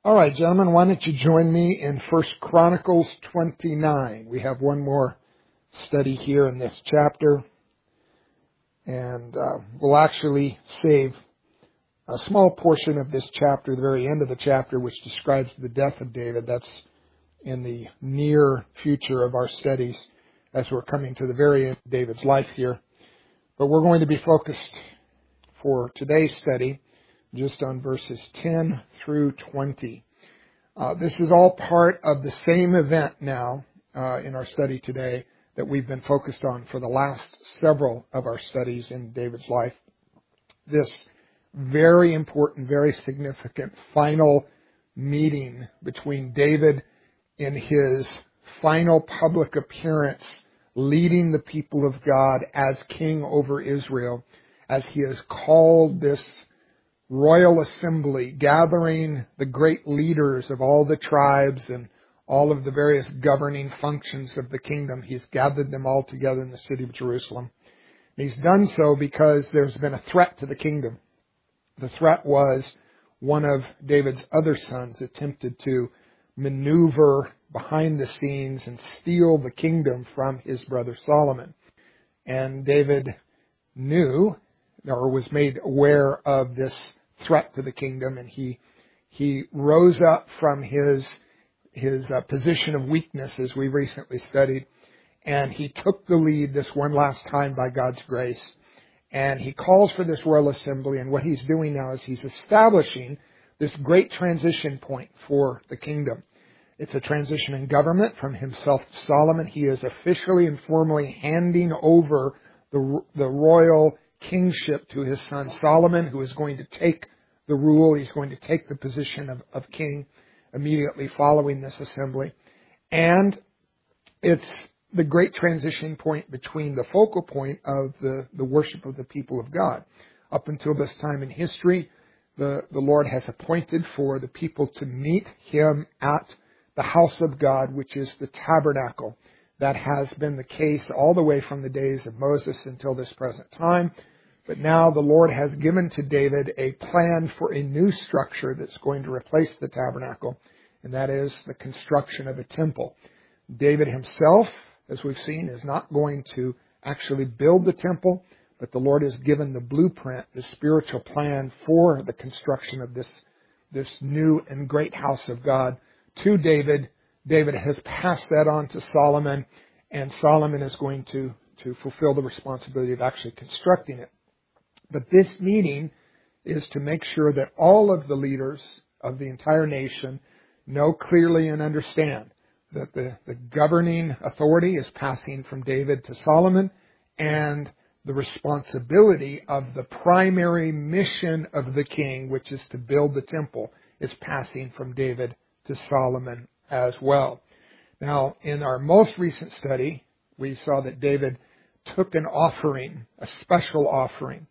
All right, gentlemen, why don't you join me in 1 Chronicles 29. We have one more study here in this chapter, and we'll actually save a small portion of this chapter, the very end of the chapter, which describes the death of David. That's in the near future of our studies as we're coming to the very end of David's life here. But we're going to be focused for today's study just on verses 10 through 20. This is all part of the same event now in our study today that we've been focused on for the last several of our studies in David's life. This very important, very significant final meeting between David in his final public appearance leading the people of God as king over Israel, as he has called this royal assembly, gathering the great leaders of all the tribes and all of the various governing functions of the kingdom. He's gathered them all together in the city of Jerusalem. And he's done so because there's been a threat to the kingdom. The threat was one of David's other sons attempted to maneuver behind the scenes and steal the kingdom from his brother Solomon. And David knew or was made aware of this threat to the kingdom, and he rose up from his position of weakness, as we recently studied, and he took the lead this one last time by God's grace. And he calls for this royal assembly, and what he's doing now is he's establishing this great transition point for the kingdom. It's a transition in government from himself to Solomon. He is officially and formally handing over the royal kingship to his son Solomon, who is going to take the rule. He's going to take the position of king immediately following this assembly. And it's the great transition point between the focal point of the worship of the people of God. Up until this time in history, the Lord has appointed for the people to meet Him at the house of God, which is the tabernacle. That has been the case all the way from the days of Moses until this present time. But now the Lord has given to David a plan for a new structure that's going to replace the tabernacle, and that is the construction of a temple. David himself, as we've seen, is not going to actually build the temple, but the Lord has given the blueprint, the spiritual plan for the construction of this new and great house of God to David. David has passed that on to Solomon, and Solomon is going to fulfill the responsibility of actually constructing it. But this meeting is to make sure that all of the leaders of the entire nation know clearly and understand that the governing authority is passing from David to Solomon, and the responsibility of the primary mission of the king, which is to build the temple, is passing from David to Solomon as well. Now, in our most recent study, we saw that David took an offering, a special offering,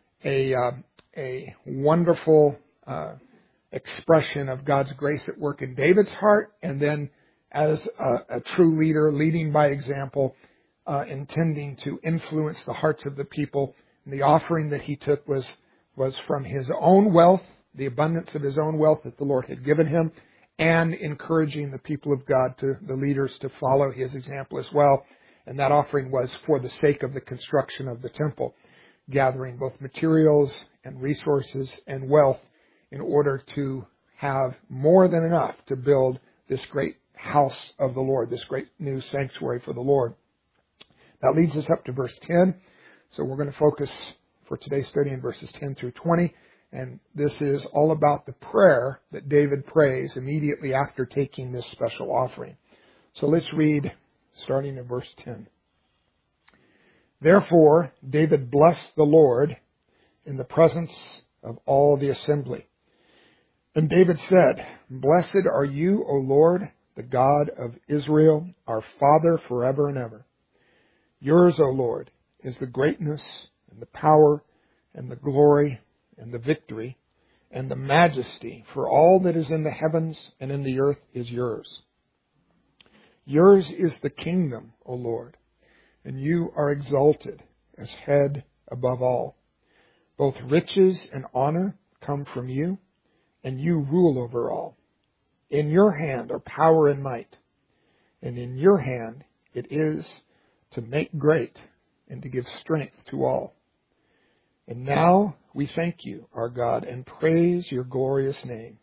a wonderful expression of God's grace at work in David's heart, and then as a true leader, leading by example, intending to influence the hearts of the people. And the offering that he took was from his own wealth, the abundance of his own wealth that the Lord had given him, and encouraging the people of God, the leaders, to follow his example as well. And that offering was for the sake of the construction of the temple, gathering both materials and resources and wealth in order to have more than enough to build this great house of the Lord, this great new sanctuary for the Lord. That leads us up to verse 10. So we're going to focus for today's study in verses 10 through 20. And this is all about the prayer that David prays immediately after taking this special offering. So let's read starting in verse 10. Therefore, David blessed the Lord in the presence of all the assembly. And David said, Blessed are you, O Lord, the God of Israel, our Father forever and ever. Yours, O Lord, is the greatness and the power and the glory and the victory and the majesty, for all that is in the heavens and in the earth is yours. Yours is the kingdom, O Lord, and you are exalted as head above all. Both riches and honor come from you, and you rule over all. In your hand are power and might, and in your hand it is to make great and to give strength to all. And now we thank you, our God, and praise your glorious name.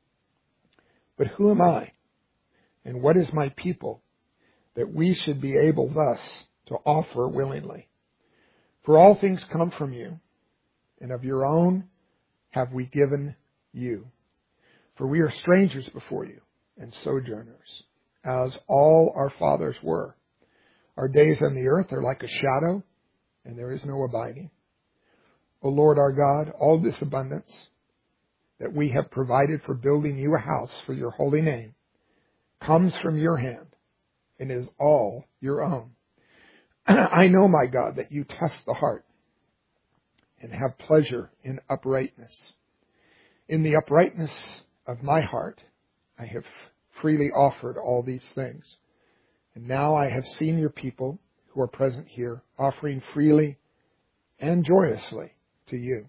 But who am I, and what is my people, that we should be able thus to offer willingly? For all things come from you, and of your own have we given you. For we are strangers before you, and sojourners, as all our fathers were. Our days on the earth are like a shadow, and there is no abiding. O Lord our God, all this abundance that we have provided for building you a house for your holy name comes from your hand, and is all your own. I know, my God, that you test the heart and have pleasure in uprightness. In the uprightness of my heart, I have freely offered all these things. And now I have seen your people who are present here offering freely and joyously to you.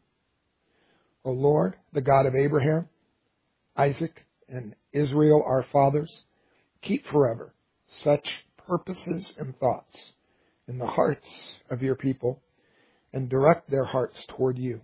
O Lord, the God of Abraham, Isaac, and Israel, our fathers, keep forever such purposes and thoughts in the hearts of your people, and direct their hearts toward you.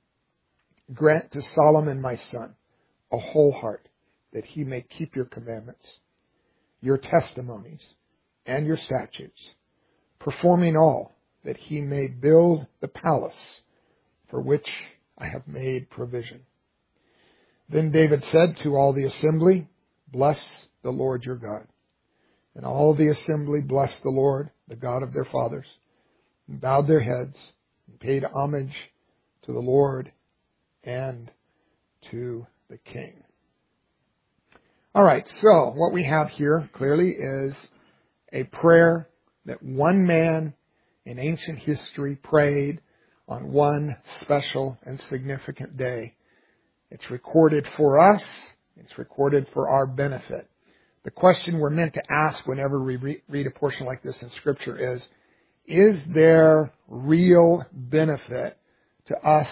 Grant to Solomon, my son, a whole heart, that he may keep your commandments, your testimonies, and your statutes, performing all, that he may build the palace for which I have made provision. Then David said to all the assembly, Bless the Lord your God. And all the assembly blessed the Lord, the God of their fathers, and bowed their heads and paid homage to the Lord and to the King. All right, so what we have here clearly is a prayer that one man in ancient history prayed on one special and significant day. It's recorded for us. It's recorded for our benefit. The question we're meant to ask whenever we read a portion like this in Scripture is there real benefit to us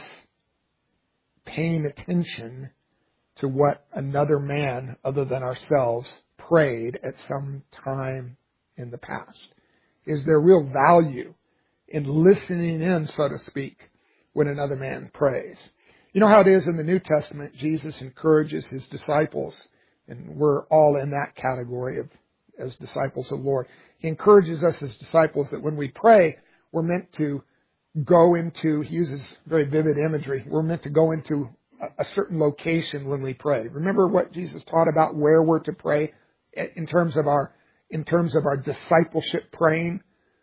paying attention to what another man other than ourselves prayed at some time in the past? Is there real value in listening in, so to speak, when another man prays? You know how it is in the New Testament, Jesus encourages his disciples, and we're all in that category as disciples of the Lord. He encourages us as disciples that when we pray, we're meant to go into, he uses very vivid imagery, we're meant to go into a certain location when we pray. Remember what Jesus taught about where we're to pray in terms of our discipleship praying?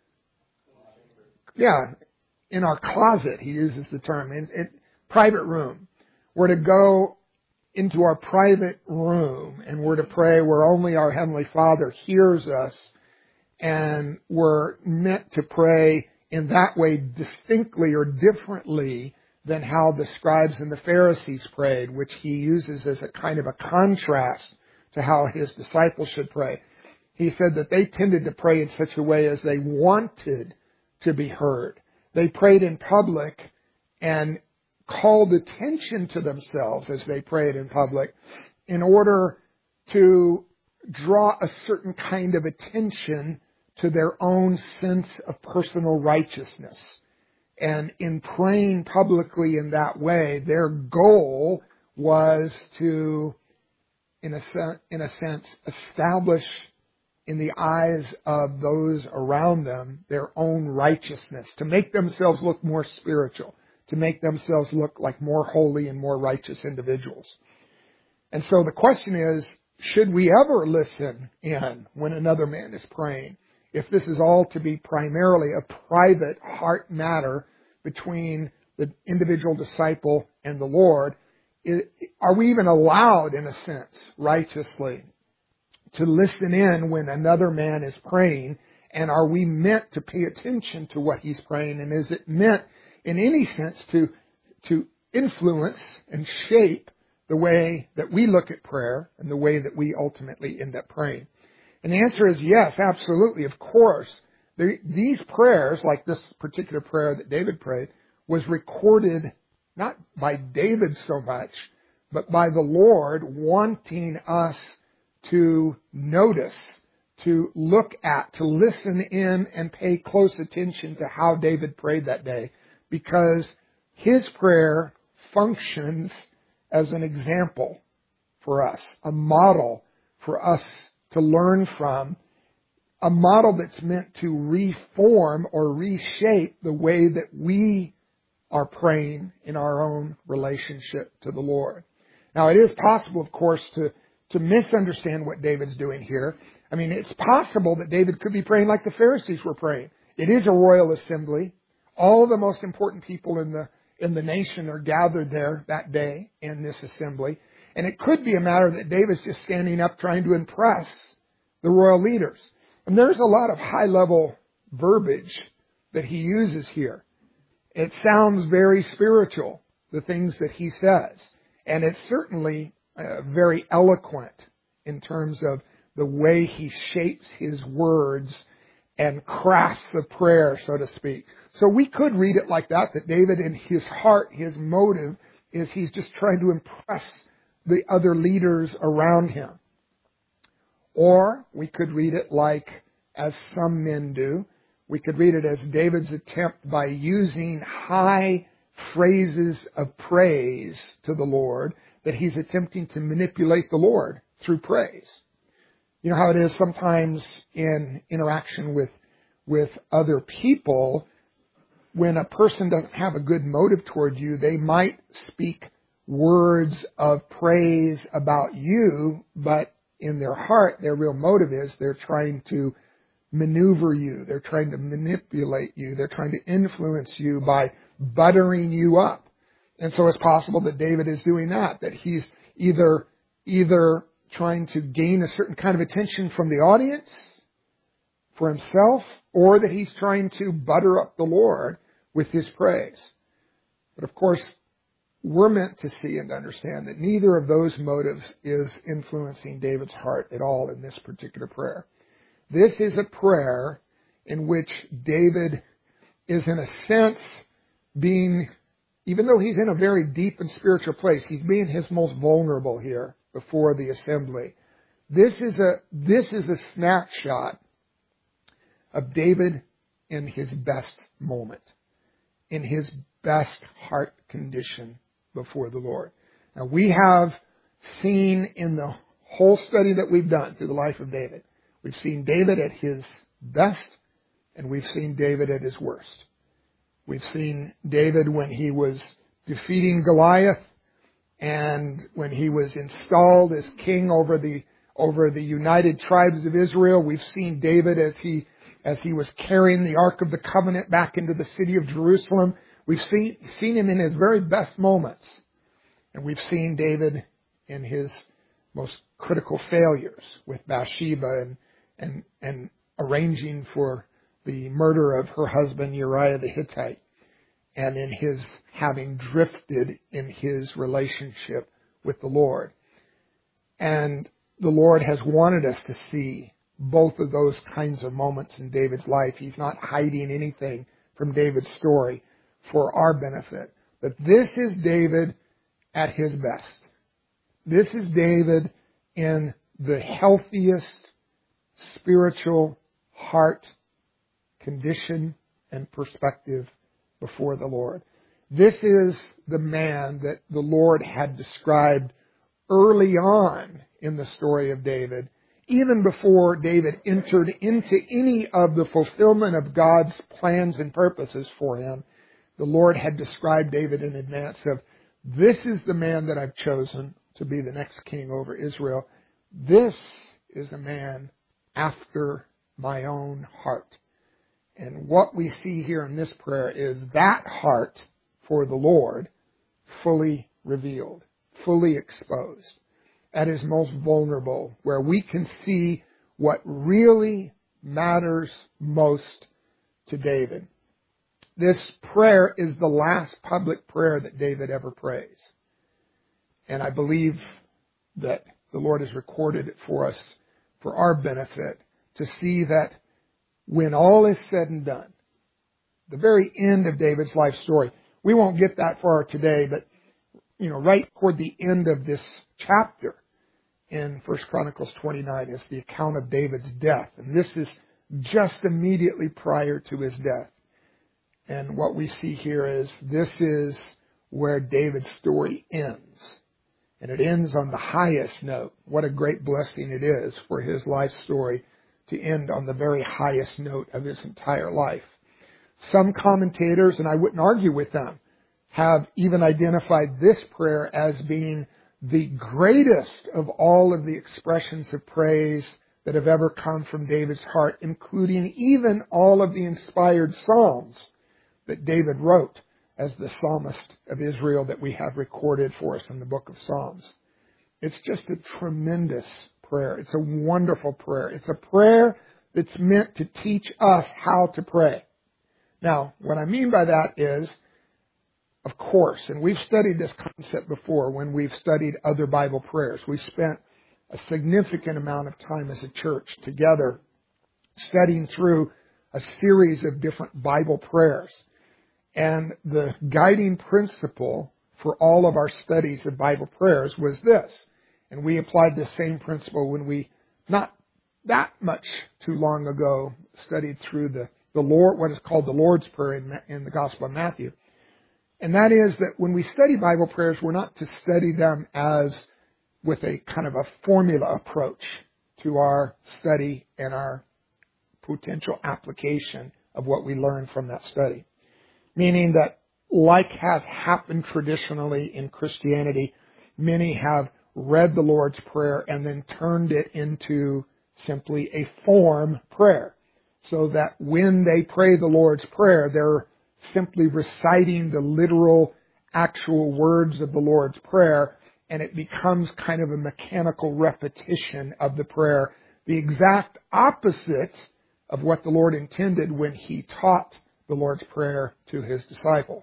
Yeah, in our closet, he uses the term, in private room. We're to go into our private room and we're to pray where only our Heavenly Father hears us, and we're meant to pray in that way distinctly or differently than how the scribes and the Pharisees prayed, which he uses as a kind of a contrast to how his disciples should pray. He said that they tended to pray in such a way as they wanted to be heard. They prayed in public and called attention to themselves as they prayed in public in order to draw a certain kind of attention to their own sense of personal righteousness. And in praying publicly in that way, their goal was to, in a sense, establish in the eyes of those around them their own righteousness, to make themselves look more spiritual, to make themselves look like more holy and more righteous individuals. And so the question is, should we ever listen in when another man is praying? If this is all to be primarily a private heart matter between the individual disciple and the Lord, are we even allowed, in a sense, righteously, to listen in when another man is praying? And are we meant to pay attention to what he's praying? And is it meant, in any sense, to influence and shape the way that we look at prayer and the way that we ultimately end up praying? And the answer is yes, absolutely, of course. These prayers, like this particular prayer that David prayed, was recorded not by David so much, but by the Lord wanting us to notice, to look at, to listen in and pay close attention to how David prayed that day, because his prayer functions as an example for us, a model for us to learn from, a model that's meant to reform or reshape the way that we are praying in our own relationship to the Lord. Now, it is possible, of course, to misunderstand what David's doing here. I mean, it's possible that David could be praying like the Pharisees were praying. It is a royal assembly. All the most important people in the nation are gathered there that day in this assembly. And it could be a matter that David's just standing up trying to impress the royal leaders. And there's a lot of high-level verbiage that he uses here. It sounds very spiritual, the things that he says. And it's certainly very eloquent in terms of the way he shapes his words and crafts a prayer, so to speak. So we could read it like that David in his heart, his motive is he's just trying to impress the other leaders around him. Or we could read it like, as some men do, we could read it as David's attempt by using high phrases of praise to the Lord, that he's attempting to manipulate the Lord through praise. You know how it is sometimes in interaction with other people, when a person doesn't have a good motive toward you, they might speak words of praise about you, but in their heart, their real motive is they're trying to maneuver you. They're trying to manipulate you. They're trying to influence you by buttering you up. And so it's possible that David is doing that he's either trying to gain a certain kind of attention from the audience for himself, or that he's trying to butter up the Lord with his praise. But of course, we're meant to see and understand that neither of those motives is influencing David's heart at all in this particular prayer. This is a prayer in which David is, in a sense, being, even though he's in a very deep and spiritual place, he's being his most vulnerable here before the assembly. This is a snapshot of David in his best moment, in his best heart condition before the Lord. Now, we have seen in the whole study that we've done through the life of David, we've seen David at his best, and we've seen David at his worst. We've seen David when he was defeating Goliath, and when he was installed as king over the united tribes of Israel. We've seen David as he was carrying the Ark of the Covenant back into the city of Jerusalem. We've seen him in his very best moments. And we've seen David in his most critical failures with Bathsheba and arranging for the murder of her husband Uriah the Hittite, and in his having drifted in his relationship with the Lord. And the Lord has wanted us to see both of those kinds of moments in David's life. He's not hiding anything from David's story for our benefit. But this is David at his best. This is David in the healthiest spiritual heart condition and perspective before the Lord. This is the man that the Lord had described early on in the story of David, even before David entered into any of the fulfillment of God's plans and purposes for him. The Lord had described David in advance of, this is the man that I've chosen to be the next king over Israel. This is a man after my own heart. And what we see here in this prayer is that heart for the Lord fully revealed, fully exposed, at his most vulnerable, where we can see what really matters most to David. This prayer is the last public prayer that David ever prays. And I believe that the Lord has recorded it for us for our benefit, to see that when all is said and done, the very end of David's life story, we won't get that far today, but right toward the end of this chapter, in 1 Chronicles 29 is the account of David's death. And this is just immediately prior to his death. And what we see here is this is where David's story ends. And it ends on the highest note. What a great blessing it is for his life story to end on the very highest note of his entire life. Some commentators, and I wouldn't argue with them, have even identified this prayer as being the greatest of all of the expressions of praise that have ever come from David's heart, including even all of the inspired psalms that David wrote as the psalmist of Israel that we have recorded for us in the book of Psalms. It's just a tremendous prayer. It's a wonderful prayer. It's a prayer that's meant to teach us how to pray. Now, what I mean by that is, of course, and we've studied this concept before when we've studied other Bible prayers. We spent a significant amount of time as a church together studying through a series of different Bible prayers. And the guiding principle for all of our studies of Bible prayers was this. And we applied the same principle when we, not that much too long ago, studied through the Lord, what is called the Lord's Prayer in the Gospel of Matthew. And that is that when we study Bible prayers, we're not to study them as with a kind of a formula approach to our study and our potential application of what we learn from that study. Meaning that, like has happened traditionally in Christianity, many have read the Lord's Prayer and then turned it into simply a form prayer. So that when they pray the Lord's Prayer, they're simply reciting the literal, actual words of the Lord's Prayer, and it becomes kind of a mechanical repetition of the prayer, the exact opposite of what the Lord intended when He taught the Lord's Prayer to His disciples.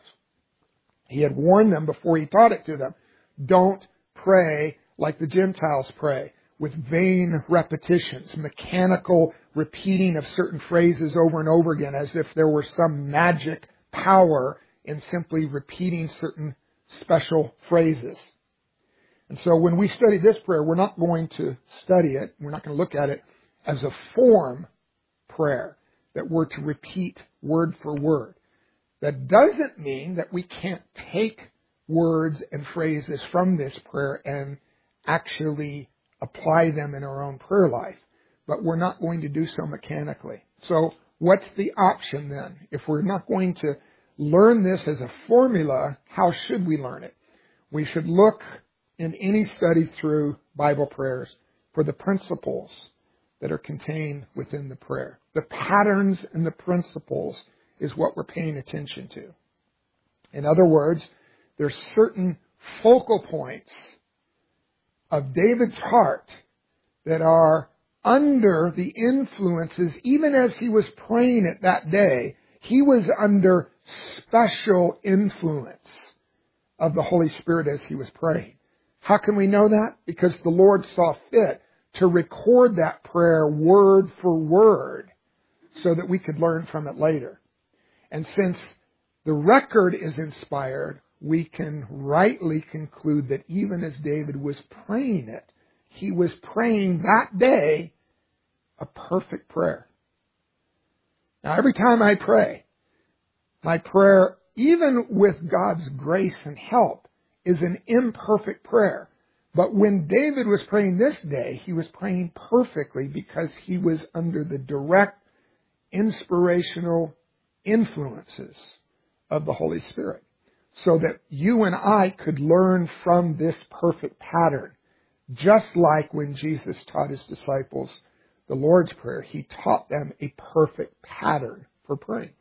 He had warned them before He taught it to them. Don't pray like the Gentiles pray, with vain repetitions, mechanical repeating of certain phrases over and over again, as if there were some magic power in simply repeating certain special phrases. And so when we study this prayer, we're not going to study it, we're not going to look at it as a form prayer that we're to repeat word for word. That doesn't mean that we can't take words and phrases from this prayer and actually apply them in our own prayer life. But we're not going to do so mechanically. So what's the option then? If we're not going to learn this as a formula, how should we learn it? We should look in any study through Bible prayers for the principles that are contained within the prayer. The patterns and the principles is what we're paying attention to. In other words, there's certain focal points of David's heart that are under the influences, even as he was praying it that day, he was under special influence of the Holy Spirit as he was praying. How can we know that? Because the Lord saw fit to record that prayer word for word so that we could learn from it later. And since the record is inspired, we can rightly conclude that even as David was praying it, he was praying that day a perfect prayer. Now, every time I pray, my prayer, even with God's grace and help, is an imperfect prayer. But when David was praying this day, he was praying perfectly because he was under the direct inspirational influences of the Holy Spirit. So that you and I could learn from this perfect pattern. Just like when Jesus taught His disciples the Lord's Prayer, He taught them a perfect pattern for praying.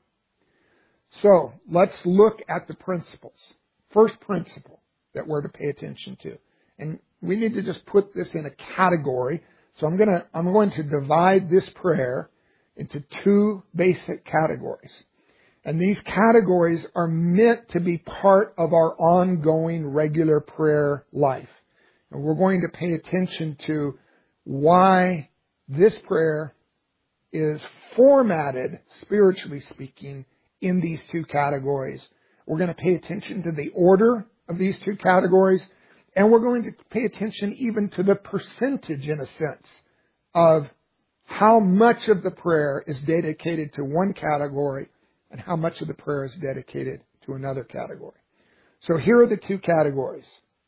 So, let's look at the principles. First principle that we're to pay attention to. And we need to just put this in a category. So I'm going to divide this prayer into two basic categories. And these categories are meant to be part of our ongoing regular prayer life. And we're going to pay attention to why this prayer is formatted, spiritually speaking, in these two categories. We're going to pay attention to the order of these two categories, And we're going to pay attention even to the percentage, in a sense, of how much of the prayer is dedicated to one category and how much of the prayer is dedicated to another category. So here are the two categories: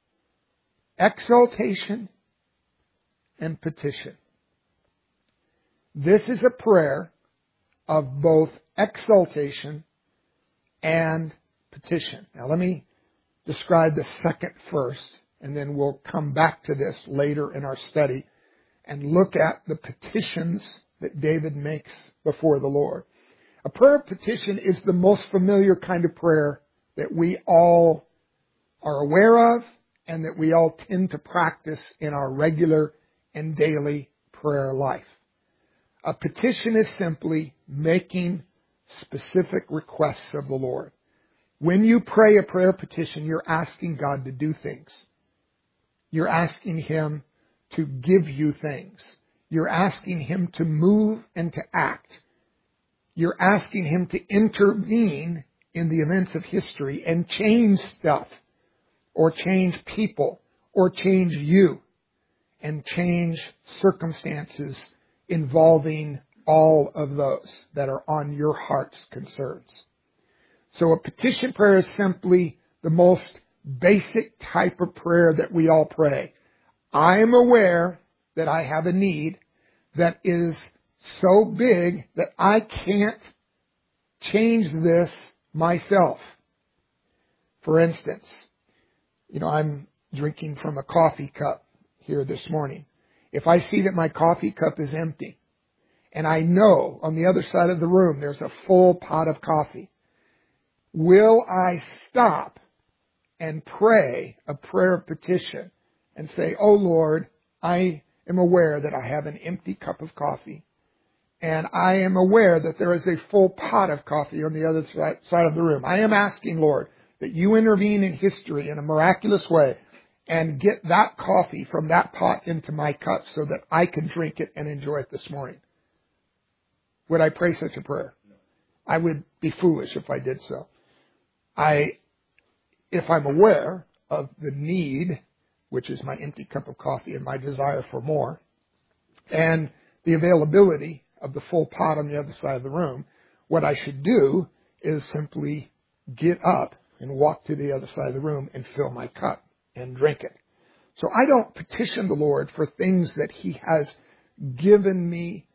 exaltation and petition. This is a prayer of both exaltation and petition. Now let me describe the second first, and then we'll come back to this later in our study and look at the petitions that David makes before the Lord. A prayer of petition is the most familiar kind of prayer that we all are aware of and that we all tend to practice in our regular and daily prayer life. A petition is simply making specific requests of the Lord. When you pray a prayer petition, you're asking God to do things. You're asking Him to give you things. You're asking Him to move and to act. You're asking Him to intervene in the events of history and change stuff, or change people, or change you, and change circumstances involving all of those that are on your heart's concerns. So a petition prayer is simply the most basic type of prayer that we all pray. I am aware that I have a need that is so big that I can't change this myself. For instance, I'm drinking from a coffee cup here this morning. If I see that my coffee cup is empty, and I know on the other side of the room there's a full pot of coffee, will I stop and pray a prayer of petition and say, "Oh Lord, I am aware that I have an empty cup of coffee, and I am aware that there is a full pot of coffee on the other side of the room. I am asking, Lord, that you intervene in history in a miraculous way and get that coffee from that pot into my cup so that I can drink it and enjoy it this morning." Would I pray such a prayer? I would be foolish if I did so. If I'm aware of the need, which is my empty cup of coffee and my desire for more, and the availability of the full pot on the other side of the room, what I should do is simply get up and walk to the other side of the room and fill my cup and drink it. So I don't petition the Lord for things that He has given me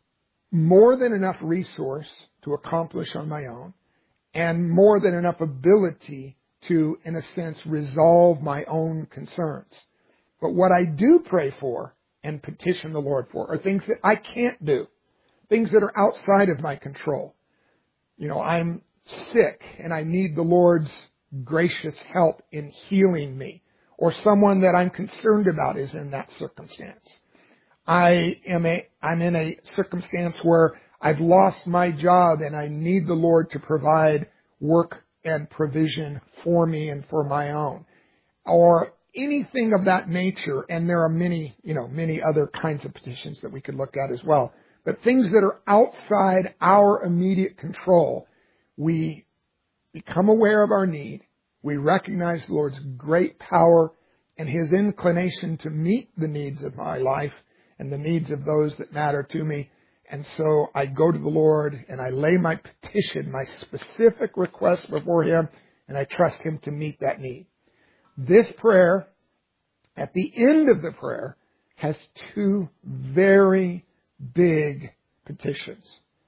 more than enough resource to accomplish on my own, and more than enough ability to, in a sense, resolve my own concerns. But what I do pray for and petition the Lord for are things that I can't do, things that are outside of my control. I'm sick and I need the Lord's gracious help in healing me, or someone that I'm concerned about is in that circumstance. I'm in a circumstance where I've lost my job and I need the Lord to provide work and provision for me and for my own, or anything of that nature. And there are many other kinds of petitions that we could look at as well. But things that are outside our immediate control, we become aware of our need. We recognize the Lord's great power and His inclination to meet the needs of my life and the needs of those that matter to me. And so I go to the Lord and I lay my petition, my specific request before Him, and I trust Him to meet that need. This prayer, at the end of the prayer, has two very big petitions,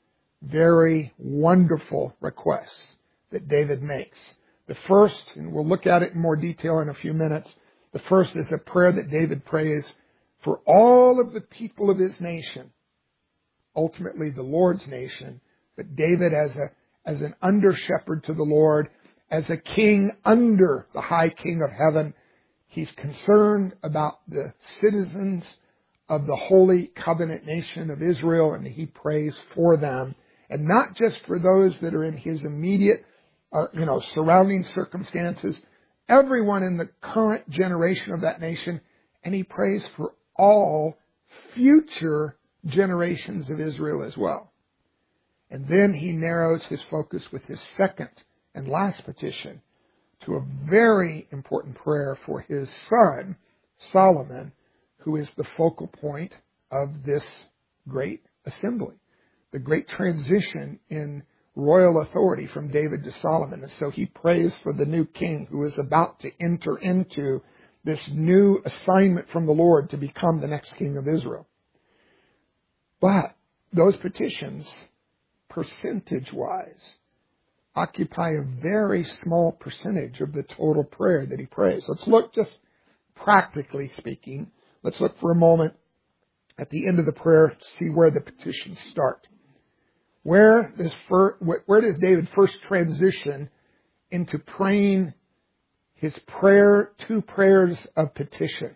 very wonderful requests that David makes. The first, and we'll look at it in more detail in a few minutes, the first is a prayer that David prays for all of the people of his nation, ultimately the Lord's nation, but David as an under-shepherd to the Lord, as a king under the high King of heaven. He's concerned about the citizens of the holy covenant nation of Israel, and he prays for them, and not just for those that are in his immediate surrounding circumstances, everyone in the current generation of that nation, and he prays for all future generations of Israel as well. And then he narrows his focus with his second and last petition to a very important prayer for his son, Solomon, who is the focal point of this great assembly, the great transition in royal authority from David to Solomon. And so he prays for the new king who is about to enter into this new assignment from the Lord to become the next king of Israel. But those petitions, percentage-wise, occupy a very small percentage of the total prayer that he prays. Let's look, just practically speaking, let's look for a moment at the end of the prayer to see where the petitions start. Where does David first transition into praying his prayer, two prayers of petition?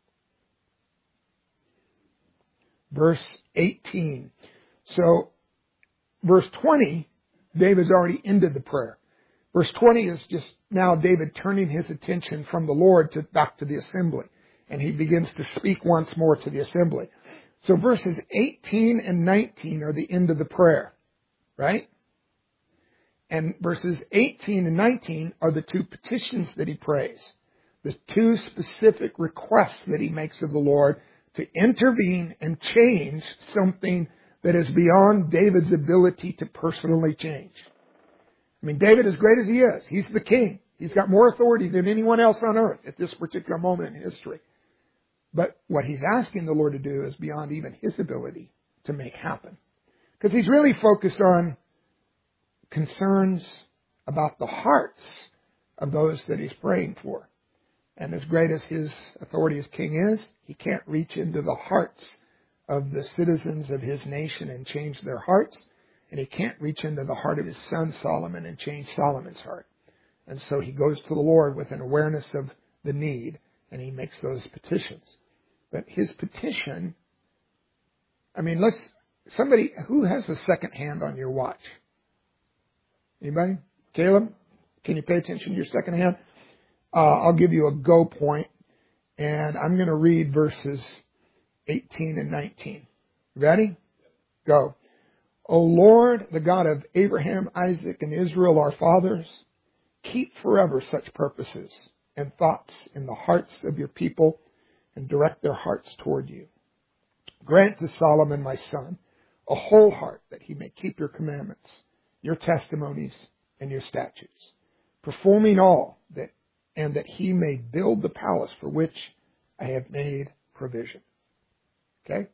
Verse 18. So, verse 20, David's already ended the prayer. Verse 20 is just now David turning his attention from the Lord back to the assembly. And he begins to speak once more to the assembly. So verses 18 and 19 are the end of the prayer. Right? And verses 18 and 19 are the two petitions that he prays. The two specific requests that he makes of the Lord to intervene and change something that is beyond David's ability to personally change. I mean, David, as great as he is, he's the king. He's got more authority than anyone else on earth at this particular moment in history. But what he's asking the Lord to do is beyond even his ability to make happen. Because he's really focused on concerns about the hearts of those that he's praying for. And as great as his authority as king is, he can't reach into the hearts of the citizens of his nation and change their hearts. And he can't reach into the heart of his son Solomon and change Solomon's heart. And so he goes to the Lord with an awareness of the need, and he makes those petitions. But his petition, somebody who has a second hand on your watch? Anybody? Caleb? Can you pay attention to your second hand? I'll give you a go point, and I'm going to read verses 18 and 19. Ready? Go. O Lord, the God of Abraham, Isaac, and Israel, our fathers, keep forever such purposes and thoughts in the hearts of your people and direct their hearts toward you. Grant to Solomon, my son, a whole heart that he may keep your commandments, your testimonies, and your statutes, performing all and that he may build the palace for which I have made provision. Okay?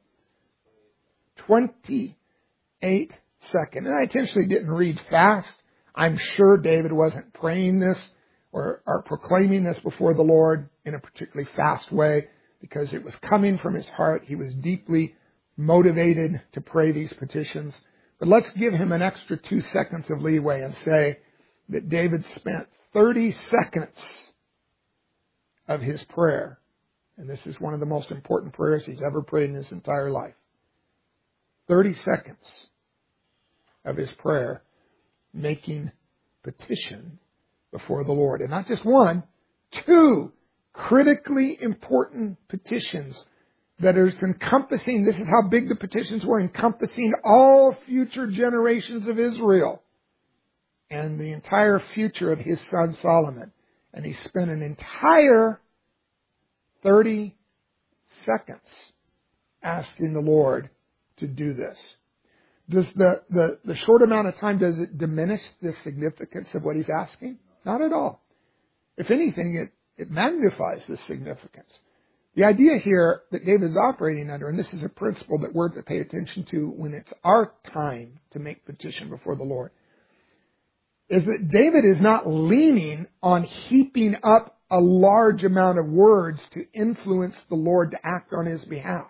28 seconds. And I intentionally didn't read fast. I'm sure David wasn't praying this or proclaiming this before the Lord in a particularly fast way because it was coming from his heart. He was deeply motivated to pray these petitions. But let's give him an extra 2 seconds of leeway and say that David spent 30 seconds of his prayer, and this is one of the most important prayers he's ever prayed in his entire life. 30 seconds of his prayer making petition before the Lord. And not just one, two critically important petitions that are encompassing, this is how big the petitions were, encompassing all future generations of Israel and the entire future of his son Solomon. And he spent an entire 30 seconds asking the Lord to do this. Does the short amount of time, does it diminish the significance of what he's asking? Not at all. If anything, it magnifies the significance. The idea here that David is operating under, and this is a principle that we're to pay attention to when it's our time to make petition before the Lord, is that David is not leaning on heaping up a large amount of words to influence the Lord to act on his behalf.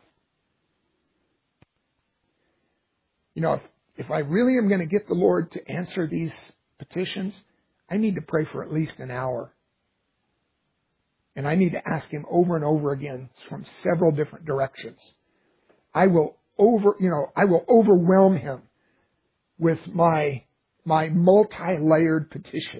You know, if I really am going to get the Lord to answer these petitions, I need to pray for at least an hour. And I need to ask him over and over again from several different directions. I will overwhelm him with my multi-layered petition.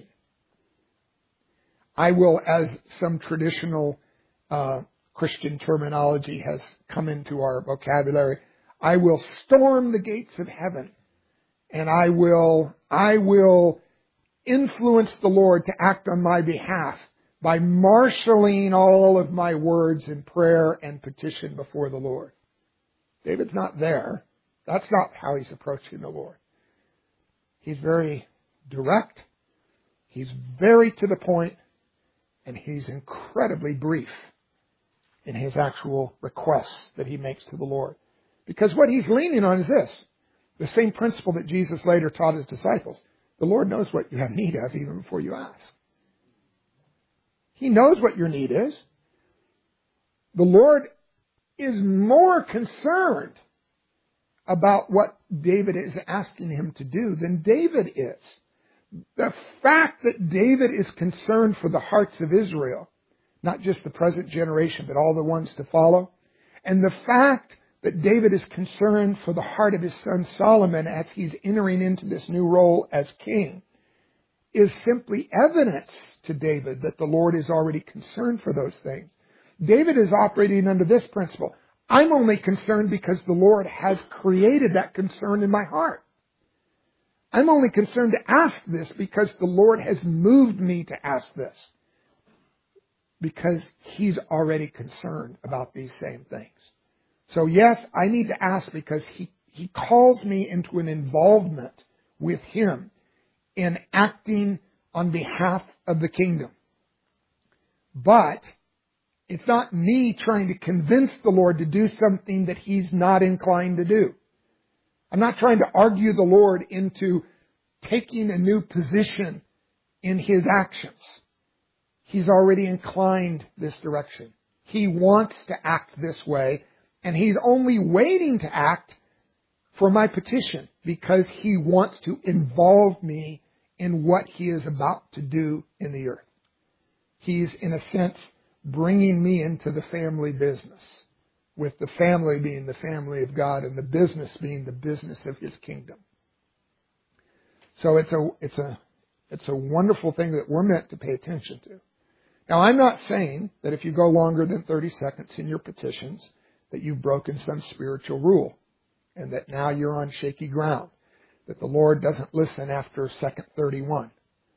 I will, as some traditional Christian terminology has come into our vocabulary, I will storm the gates of heaven, and I will influence the Lord to act on my behalf by marshaling all of my words in prayer and petition before the Lord. David's not there. That's not how he's approaching the Lord. He's very direct. He's very to the point, and he's incredibly brief in his actual requests that he makes to the Lord. Because what he's leaning on is this, the same principle that Jesus later taught his disciples. The Lord knows what you have need of even before you ask. He knows what your need is. The Lord is more concerned about what David is asking him to do than David is. The fact that David is concerned for the hearts of Israel, not just the present generation, but all the ones to follow, and the fact that David is concerned for the heart of his son Solomon as he's entering into this new role as king, is simply evidence to David that the Lord is already concerned for those things. David is operating under this principle. I'm only concerned because the Lord has created that concern in my heart. I'm only concerned to ask this because the Lord has moved me to ask this. Because He's already concerned about these same things. So yes, I need to ask because He calls me into an involvement with Him in acting on behalf of the kingdom. But it's not me trying to convince the Lord to do something that He's not inclined to do. I'm not trying to argue the Lord into taking a new position in His actions. He's already inclined this direction. He wants to act this way, and He's only waiting to act for my petition because He wants to involve me in what He is about to do in the earth. He's, in a sense, bringing me into the family business, with the family being the family of God and the business being the business of His kingdom. So it's a wonderful thing that we're meant to pay attention to. Now, I'm not saying that if you go longer than 30 seconds in your petitions, that you've broken some spiritual rule and that now you're on shaky ground, that the Lord doesn't listen after second 31.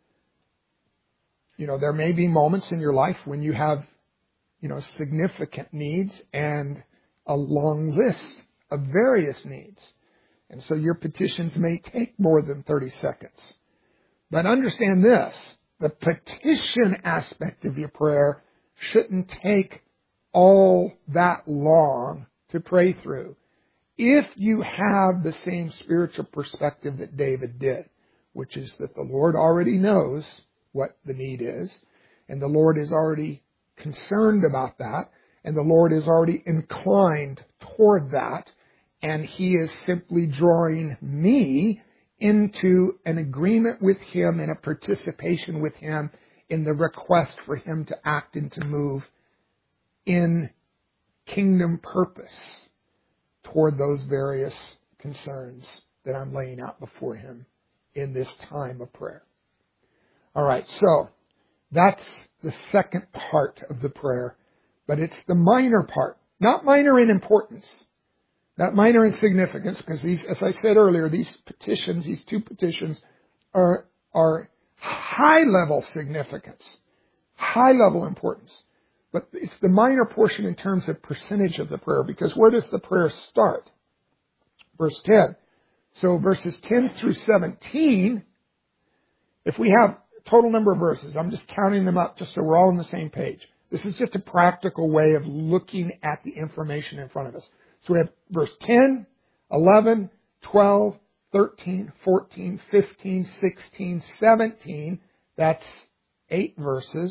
There may be moments in your life when you have, significant needs and a long list of various needs. And so your petitions may take more than 30 seconds. But understand this, the petition aspect of your prayer shouldn't take all that long to pray through. If you have the same spiritual perspective that David did, which is that the Lord already knows what the need is, and the Lord is already concerned about that, and the Lord is already inclined toward that, and He is simply drawing me into an agreement with Him and a participation with Him in the request for Him to act and to move in kingdom purpose toward those various concerns that I'm laying out before Him in this time of prayer. All right, so that's the second part of the prayer, but it's the minor part, not minor in importance, not minor in significance, because these, as I said earlier, these two petitions are high-level significance, high-level importance. But it's the minor portion in terms of percentage of the prayer, because where does the prayer start? Verse 10. So verses 10 through 17, if we have total number of verses, I'm just counting them up just so we're all on the same page. This is just a practical way of looking at the information in front of us. So we have verse 10, 11, 12, 13, 14, 15, 16, 17. That's 8 verses.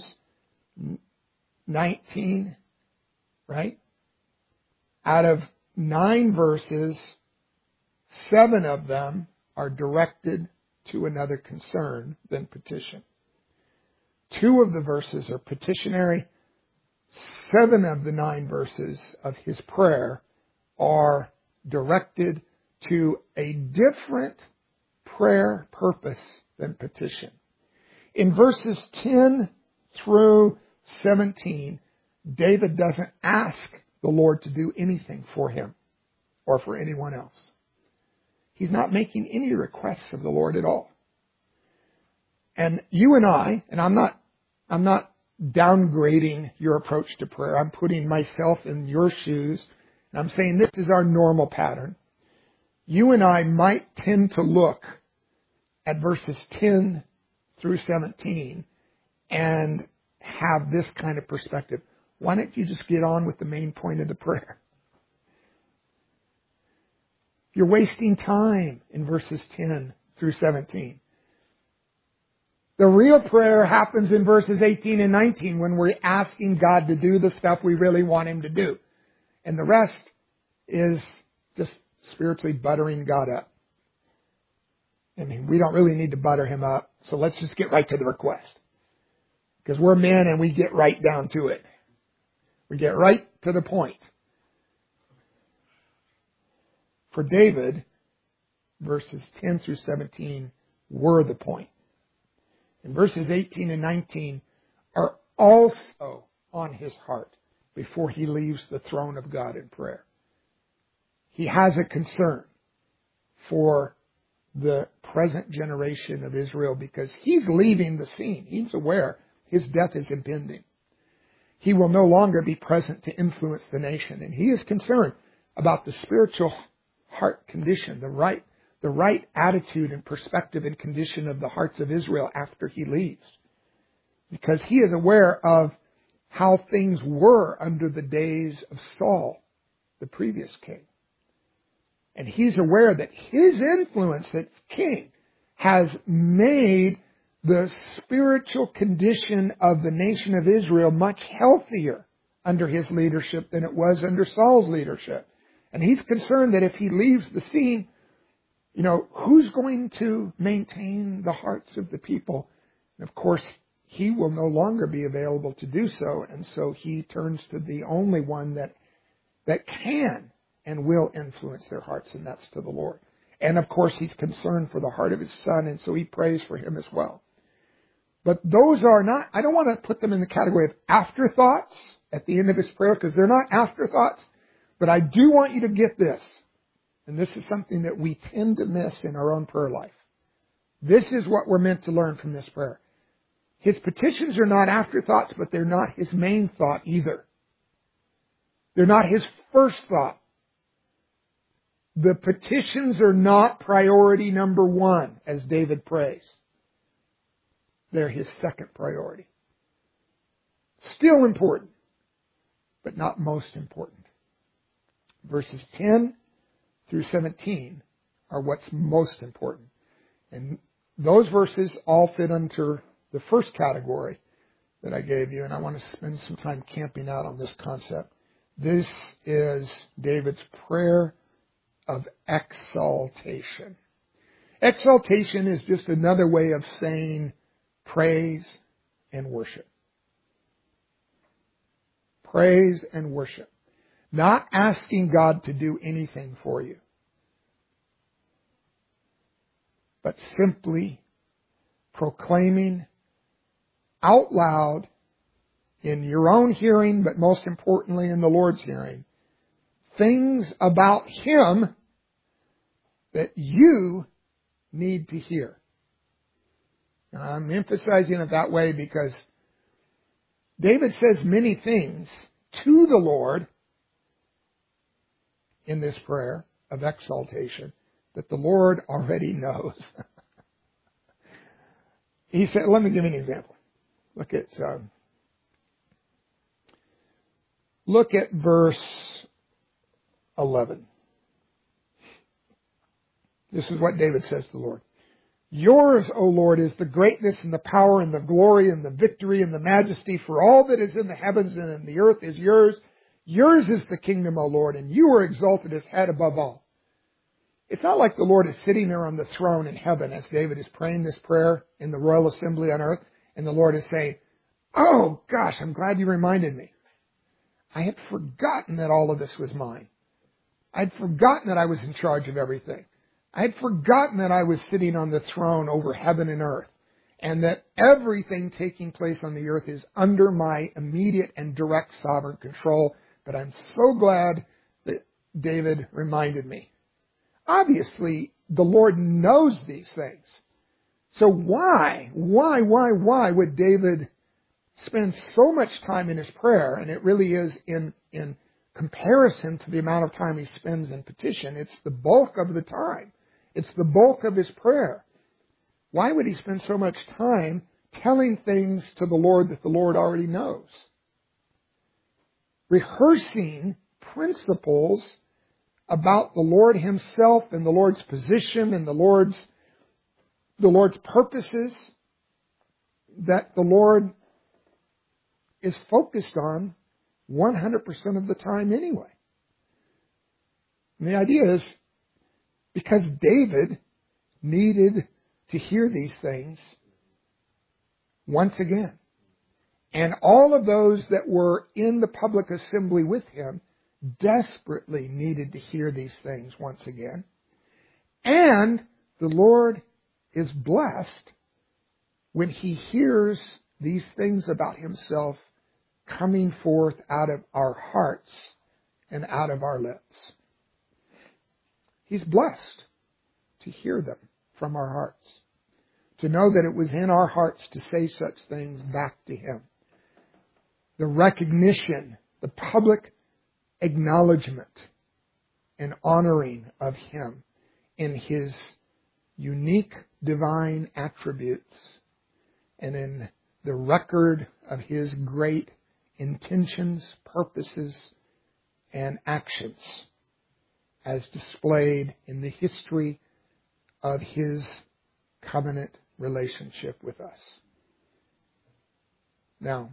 19, right? Out of 9 verses, 7 of them are directed to another concern than petition. 2 of the verses are petitionary. 7 of the 9 verses of his prayer are directed to a different prayer purpose than petition. In verses 10 through 17, David doesn't ask the Lord to do anything for him or for anyone else. He's not making any requests of the Lord at all. And you and I, and I'm not downgrading your approach to prayer. I'm putting myself in your shoes. And I'm saying this is our normal pattern. You and I might tend to look at verses 10 through 17 and have this kind of perspective. Why don't you just get on with the main point of the prayer? You're wasting time in verses 10 through 17. The real prayer happens in verses 18 and 19 when we're asking God to do the stuff we really want Him to do. And the rest is just spiritually buttering God up. I mean, we don't really need to butter Him up, so let's just get right to the request. Because we're men and we get right down to it. We get right to the point. For David, verses 10 through 17 were the point. And verses 18 and 19 are also on his heart before he leaves the throne of God in prayer. He has a concern for the present generation of Israel because he's leaving the scene. He's aware his death is impending. He will no longer be present to influence the nation. And he is concerned about the spiritual heart condition, the right attitude and perspective and condition of the hearts of Israel after he leaves. Because he is aware of how things were under the days of Saul, the previous king. And he's aware that his influence as king has made the spiritual condition of the nation of Israel much healthier under his leadership than it was under Saul's leadership. And he's concerned that if he leaves the scene, who's going to maintain the hearts of the people? And of course, he will no longer be available to do so. And so he turns to the only one that can and will influence their hearts, and that's to the Lord. And of course, he's concerned for the heart of his son, and so he prays for him as well. But those are not, I don't want to put them in the category of afterthoughts at the end of his prayer, because they're not afterthoughts. But I do want you to get this. And this is something that we tend to miss in our own prayer life. This is what we're meant to learn from this prayer. His petitions are not afterthoughts, but they're not his main thought either. They're not his first thought. The petitions are not priority number one, as David prays. They're his second priority. Still important, but not most important. Verses 10 through 17 are what's most important. And those verses all fit under the first category that I gave you, and I want to spend some time camping out on this concept. This is David's prayer of exaltation. Exaltation is just another way of saying praise and worship. Praise and worship. Not asking God to do anything for you, but simply proclaiming out loud in your own hearing, but most importantly in the Lord's hearing, things about Him that you need to hear. Now, I'm emphasizing it that way because David says many things to the Lord in this prayer of exaltation that the Lord already knows. He said, let me give you an example. Look at verse 11. This is what David says to the Lord. Yours, O Lord, is the greatness and the power and the glory and the victory and the majesty, for all that is in the heavens and in the earth is yours. Yours is the kingdom, O Lord, and you are exalted as head above all. It's not like the Lord is sitting there on the throne in heaven as David is praying this prayer in the royal assembly on earth, and the Lord is saying, oh gosh, I'm glad you reminded me. I had forgotten that all of this was mine. I'd forgotten that I was in charge of everything. I had forgotten that I was sitting on the throne over heaven and earth, and that everything taking place on the earth is under my immediate and direct sovereign control. But I'm so glad that David reminded me. Obviously, the Lord knows these things. So why would David spend so much time in his prayer? And it really is in comparison to the amount of time he spends in petition. It's the bulk of the time. It's the bulk of his prayer. Why would he spend so much time telling things to the Lord that the Lord already knows? Rehearsing principles about the Lord Himself and the Lord's position and the Lord's purposes that the Lord is focused on 100% of the time anyway. And the idea is because David needed to hear these things once again. And all of those that were in the public assembly with him desperately needed to hear these things once again. And the Lord is blessed when He hears these things about Himself coming forth out of our hearts and out of our lips. He's blessed to hear them from our hearts, to know that it was in our hearts to say such things back to Him. The recognition, the public acknowledgement and honoring of Him in His unique divine attributes and in the record of His great intentions, purposes, and actions as displayed in the history of His covenant relationship with us. Now,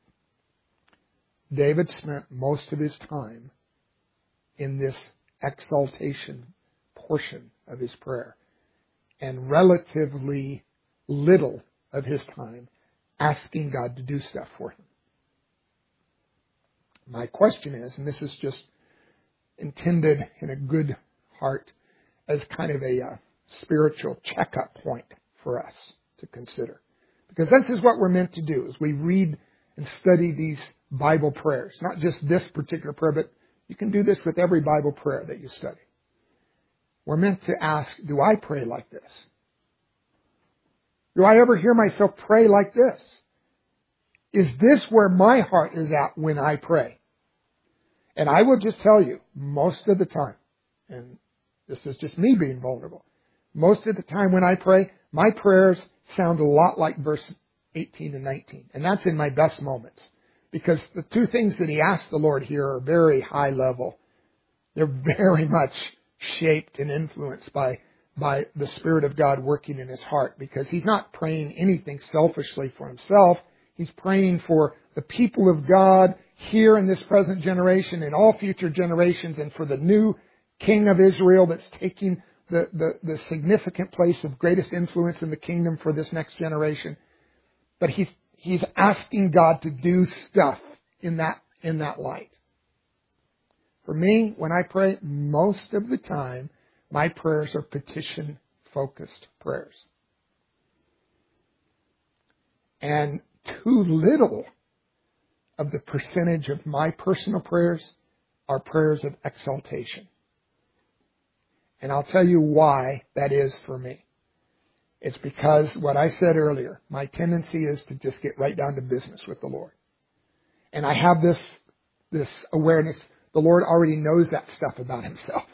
David spent most of his time in this exaltation portion of his prayer, and relatively little of his time asking God to do stuff for him. My question is, and this is just intended in a good heart as kind of a spiritual checkup point for us to consider. Because this is what we're meant to do, is we read and study these Bible prayers. Not just this particular prayer, but you can do this with every Bible prayer that you study. We're meant to ask, do I pray like this? Do I ever hear myself pray like this? Is this where my heart is at when I pray? And I will just tell you, most of the time, and this is just me being vulnerable, most of the time when I pray, my prayers sound a lot like verse 18 and 19. And that's in my best moments. Because the two things that he asks the Lord here are very high level. They're very much shaped and influenced by the Spirit of God working in his heart. Because he's not praying anything selfishly for himself. He's praying for the people of God here in this present generation and all future generations, and for the new King of Israel that's taking the significant place of greatest influence in the kingdom for this next generation. But he's asking God to do stuff in that light. For me, when I pray, most of the time, my prayers are petition-focused prayers. And too little of the percentage of my personal prayers are prayers of exaltation. And I'll tell you why that is for me. It's because what I said earlier, my tendency is to just get right down to business with the Lord. And I have this awareness, the Lord already knows that stuff about Himself.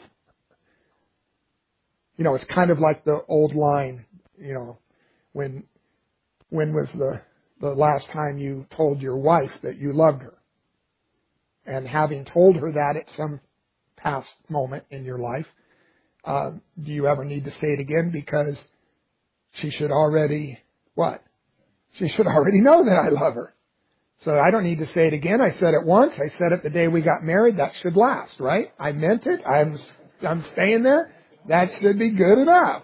You know, it's kind of like the old line, you know, when was the last time you told your wife that you loved her? And having told her that at some past moment in your life, do you ever need to say it again? Because she should already, what? She should already know that I love her. So I don't need to say it again. I said it once. I said it the day we got married. That should last, right? I meant it. I'm staying there. That should be good enough.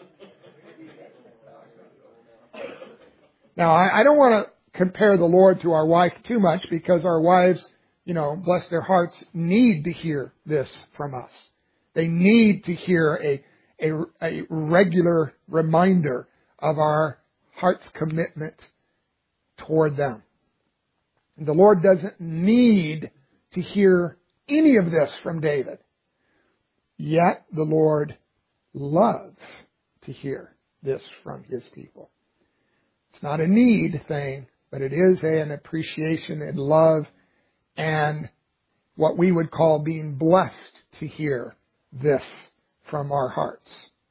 Now, I don't want to compare the Lord to our wife too much, because our wives, you know, bless their hearts, need to hear this from us. They need to hear a regular reminder of our heart's commitment toward them. And the Lord doesn't need to hear any of this from David. Yet the Lord loves to hear this from His people. It's not a need thing, but it is an appreciation and love and what we would call being blessed to hear this from our hearts.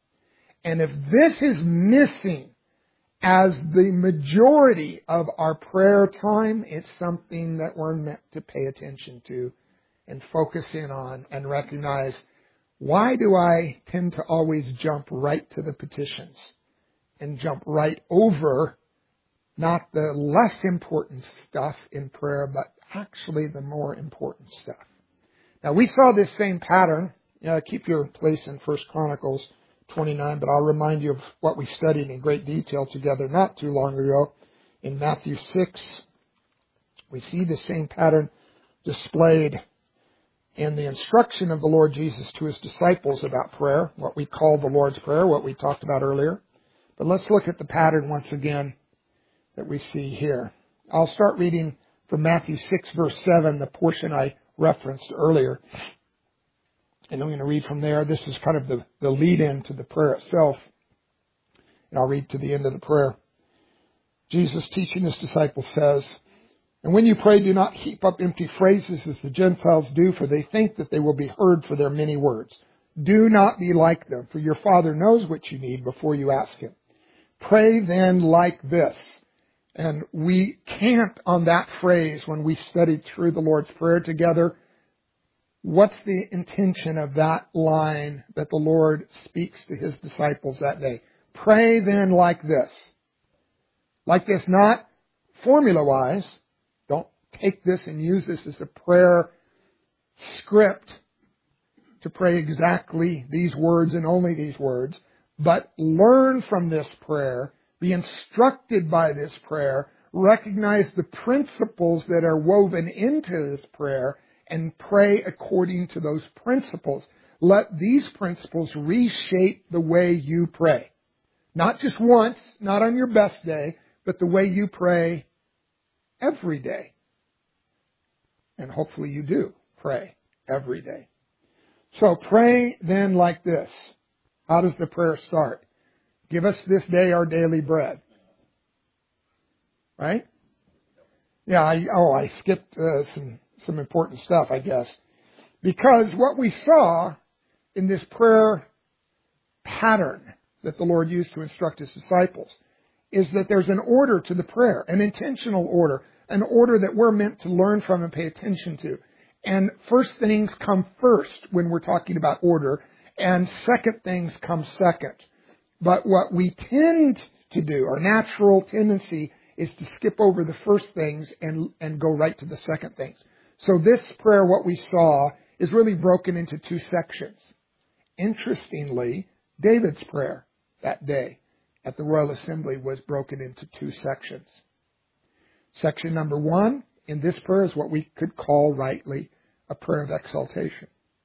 And if this is missing as the majority of our prayer time, it's something that we're meant to pay attention to and focus in on and recognize, why do I tend to always jump right to the petitions and jump right over not the less important stuff in prayer, but actually the more important stuff? Now, we saw this same pattern. Keep your place in 1 Chronicles 29, but I'll remind you of what we studied in great detail together not too long ago. In Matthew 6, we see the same pattern displayed in the instruction of the Lord Jesus to His disciples about prayer, what we call the Lord's Prayer, what we talked about earlier. But let's look at the pattern once again that we see here. I'll start reading from Matthew 6, verse 7, the portion I referenced earlier. And I'm going to read from there. This is kind of the lead-in to the prayer itself. And I'll read to the end of the prayer. Jesus, teaching His disciples, says, "And when you pray, do not heap up empty phrases as the Gentiles do, for they think that they will be heard for their many words. Do not be like them, for your Father knows what you need before you ask Him. Pray then like this." And we camped on that phrase when we studied through the Lord's Prayer together. What's the intention of that line that the Lord speaks to His disciples that day? Pray then like this. Like this, not formula-wise. Don't take this and use this as a prayer script to pray exactly these words and only these words. But learn from this prayer, be instructed by this prayer, recognize the principles that are woven into this prayer, and pray according to those principles. Let these principles reshape the way you pray. Not just once, not on your best day, but the way you pray every day. And hopefully you do pray every day. So pray then like this. How does the prayer start? Give us this day our daily bread. Right? Yeah, I skipped some important stuff, I guess. Because what we saw in this prayer pattern that the Lord used to instruct His disciples is that there's an order to the prayer, an intentional order, an order that we're meant to learn from and pay attention to. And first things come first when we're talking about order, and second things come second. But what we tend to do, our natural tendency, is to skip over the first things and go right to the second things. So this prayer, what we saw, is really broken into two sections. Interestingly, David's prayer that day at the Royal Assembly was broken into two sections. Section number 1 in this prayer is what we could call rightly a prayer of exaltation.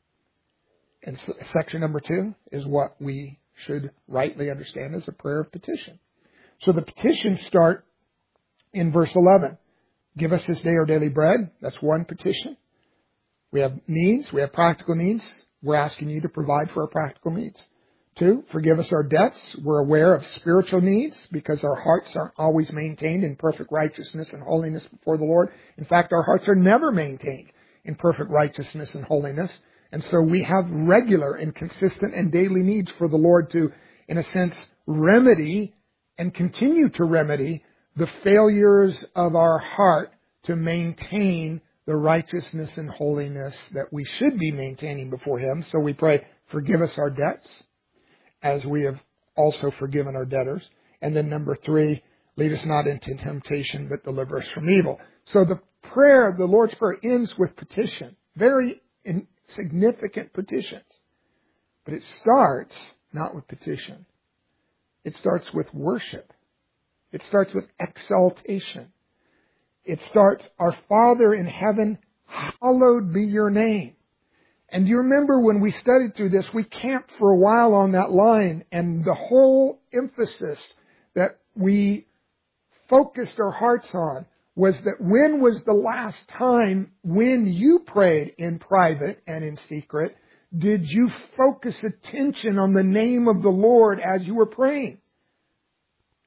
And section number 2 is what we should rightly understand as a prayer of petition. So the petitions start in verse 11. Give us this day our daily bread. That's one petition. We have needs. We have practical needs. We're asking you to provide for our practical needs. 2, forgive us our debts. We're aware of spiritual needs because our hearts aren't always maintained in perfect righteousness and holiness before the Lord. In fact, our hearts are never maintained in perfect righteousness and holiness. And so we have regular and consistent and daily needs for the Lord to, in a sense, remedy and continue to remedy the failures of our heart to maintain the righteousness and holiness that we should be maintaining before Him. So we pray, forgive us our debts, as we have also forgiven our debtors. And then number 3, lead us not into temptation, but deliver us from evil. So the prayer, the Lord's Prayer, ends with petition. Very significant petitions. But it starts not with petition. It starts with worship. It starts with exaltation. It starts, our Father in heaven, hallowed be your name. And you remember when we studied through this, we camped for a while on that line, and the whole emphasis that we focused our hearts on was that when was the last time when you prayed in private and in secret, did you focus attention on the name of the Lord as you were praying?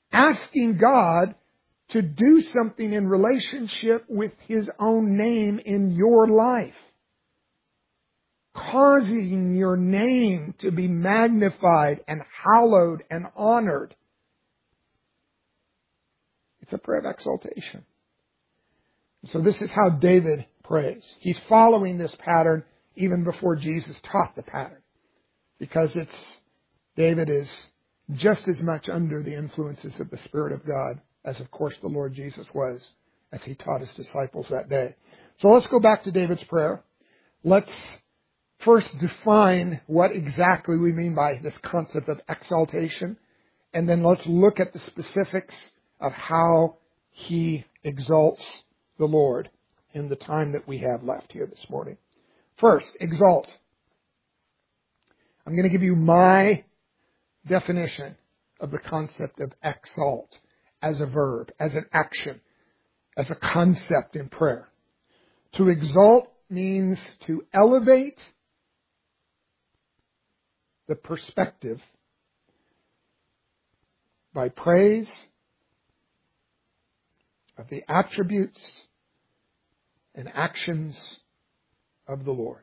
asking God to do something in relationship with His own name in your life. Causing your name to be magnified and hallowed and honored. It's a prayer of exaltation. So this is how David prays. He's following this pattern even before Jesus taught the pattern. Because David is just as much under the influences of the Spirit of God as, of course, the Lord Jesus was as He taught His disciples that day. So let's go back to David's prayer. Let's first define what exactly we mean by this concept of exaltation. And then let's look at the specifics of how he exalts the Lord in the time that we have left here this morning. First, exalt. I'm going to give you my definition of the concept of exalt as a verb, as an action, as a concept in prayer. To exalt means to elevate the perspective by praise of the attributes and actions of the Lord.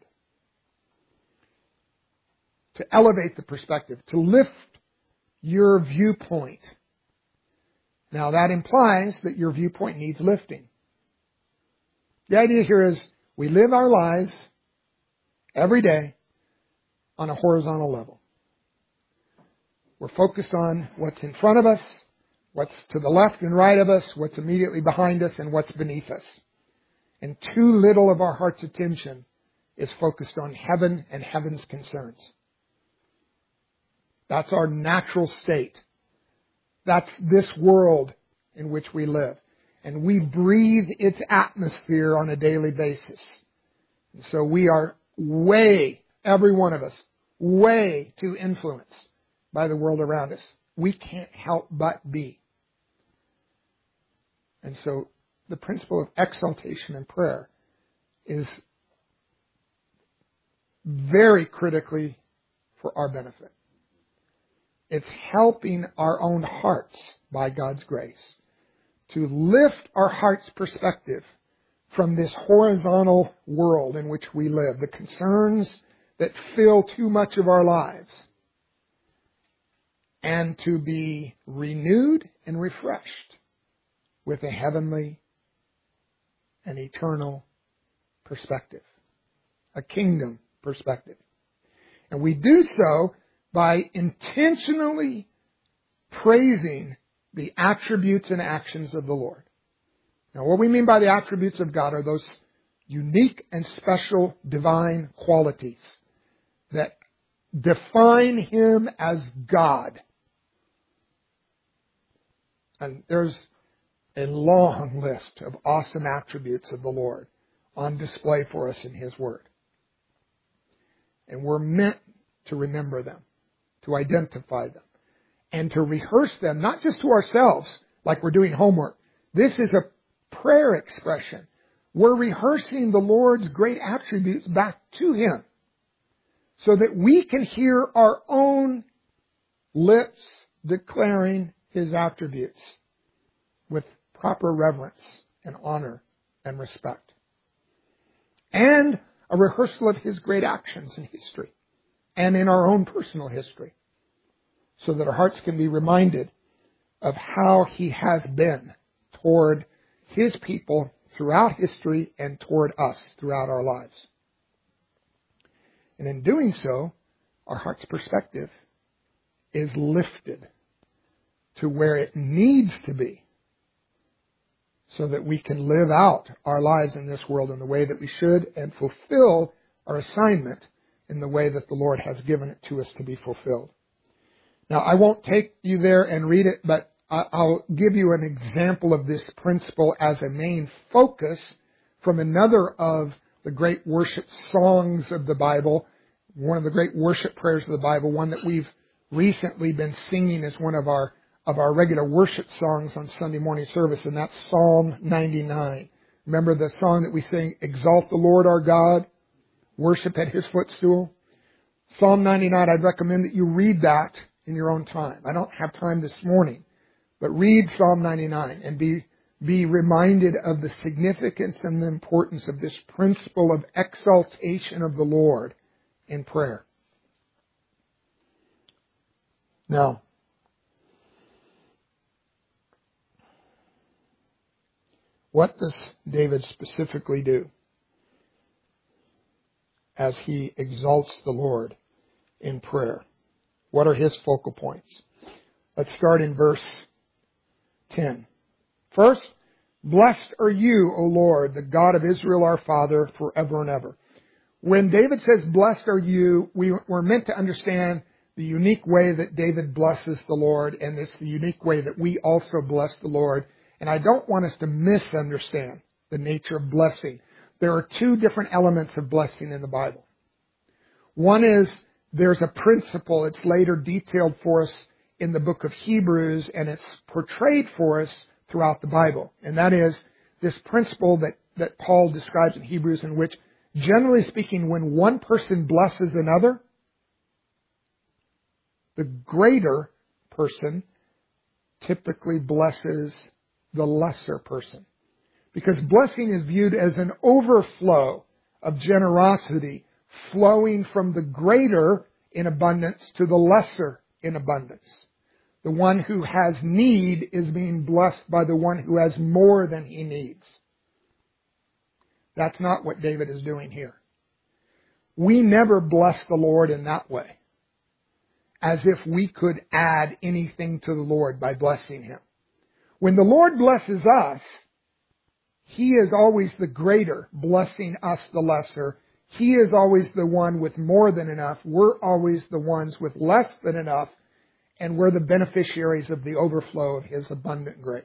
To elevate the perspective, to lift your viewpoint. Now that implies that your viewpoint needs lifting. The idea here is we live our lives every day on a horizontal level. We're focused on what's in front of us, what's to the left and right of us, what's immediately behind us, and what's beneath us. And too little of our heart's attention is focused on heaven and heaven's concerns. That's our natural state. That's this world in which we live. And we breathe its atmosphere on a daily basis. And so we are every one of us, way too influenced by the world around us. We can't help but be. And so the principle of exaltation in prayer is very critically for our benefit. It's helping our own hearts by God's grace to lift our heart's perspective from this horizontal world in which we live, the concerns that fill too much of our lives, and to be renewed and refreshed with a heavenly and eternal perspective, a kingdom perspective. And we do so by intentionally praising the attributes and actions of the Lord. Now, what we mean by the attributes of God are those unique and special divine qualities that define Him as God. And there's a long list of awesome attributes of the Lord on display for us in His Word. And we're meant to remember them, to identify them, and to rehearse them, not just to ourselves, like we're doing homework. This is a prayer expression. We're rehearsing the Lord's great attributes back to Him so that we can hear our own lips declaring His attributes with proper reverence and honor and respect. And a rehearsal of His great actions in history and in our own personal history, so that our hearts can be reminded of how He has been toward His people throughout history and toward us throughout our lives. And in doing so, our heart's perspective is lifted to where it needs to be, so that we can live out our lives in this world in the way that we should and fulfill our assignment in the way that the Lord has given it to us to be fulfilled. Now, I won't take you there and read it, but I'll give you an example of this principle as a main focus from another of the great worship songs of the Bible, one of the great worship prayers of the Bible, one that we've recently been singing as one of our regular worship songs on Sunday morning service, and that's Psalm 99. Remember the song that we sing, Exalt the Lord our God, worship at His footstool? Psalm 99, I'd recommend that you read that in your own time. I don't have time this morning But read Psalm 99 and be reminded of the significance and the importance of this principle of exaltation of the Lord in prayer. Now, what does David specifically do as he exalts the Lord in prayer? What are his focal points? Let's start in verse 10. First, blessed are you, O Lord, the God of Israel our Father, forever and ever. When David says, blessed are you, we're meant to understand the unique way that David blesses the Lord, and it's the unique way that we also bless the Lord. And I don't want us to misunderstand the nature of blessing. There are two different elements of blessing in the Bible. One is there's a principle. It's later detailed for us in the book of Hebrews, and it's portrayed for us throughout the Bible. And that is this principle that Paul describes in Hebrews, in which, generally speaking, when one person blesses another, the greater person typically blesses the lesser person. Because blessing is viewed as an overflow of generosity flowing from the greater in abundance to the lesser in abundance. The one who has need is being blessed by the one who has more than he needs. That's not what David is doing here. We never bless the Lord in that way, as if we could add anything to the Lord by blessing Him. When the Lord blesses us, He is always the greater, blessing us the lesser. He is always the one with more than enough. We're always the ones with less than enough, and we're the beneficiaries of the overflow of His abundant grace.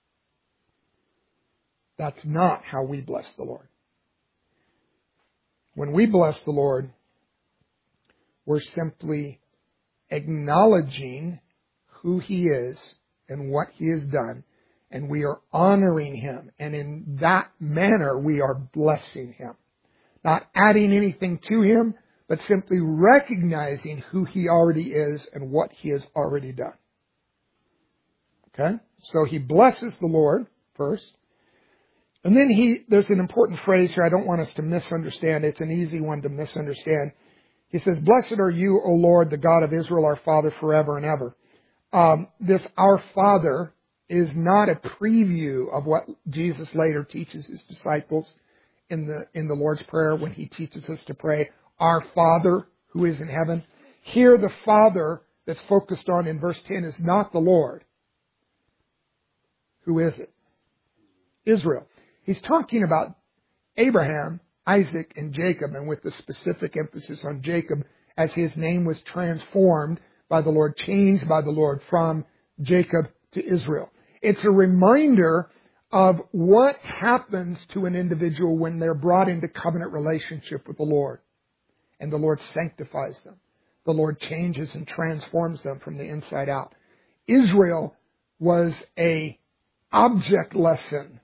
That's not how we bless the Lord. When we bless the Lord, we're simply acknowledging who He is and what He has done, and we are honoring Him. And in that manner, we are blessing Him. Not adding anything to Him, but simply recognizing who He already is and what He has already done. Okay? So he blesses the Lord first. And then there's an important phrase here I don't want us to misunderstand. It's an easy one to misunderstand. He says, blessed are you, O Lord, the God of Israel, our Father, forever and ever. This our Father is not a preview of what Jesus later teaches His disciples in the Lord's Prayer when He teaches us to pray, our Father who is in heaven. Here the Father that's focused on in verse 10 is not the Lord. Who is it? Israel. He's talking about Abraham, Isaac, and Jacob, and with the specific emphasis on Jacob, as his name was transformed by the Lord, changed by the Lord from Jacob to Israel. It's a reminder of what happens to an individual when they're brought into covenant relationship with the Lord, and the Lord sanctifies them. The Lord changes and transforms them from the inside out. Israel was an object lesson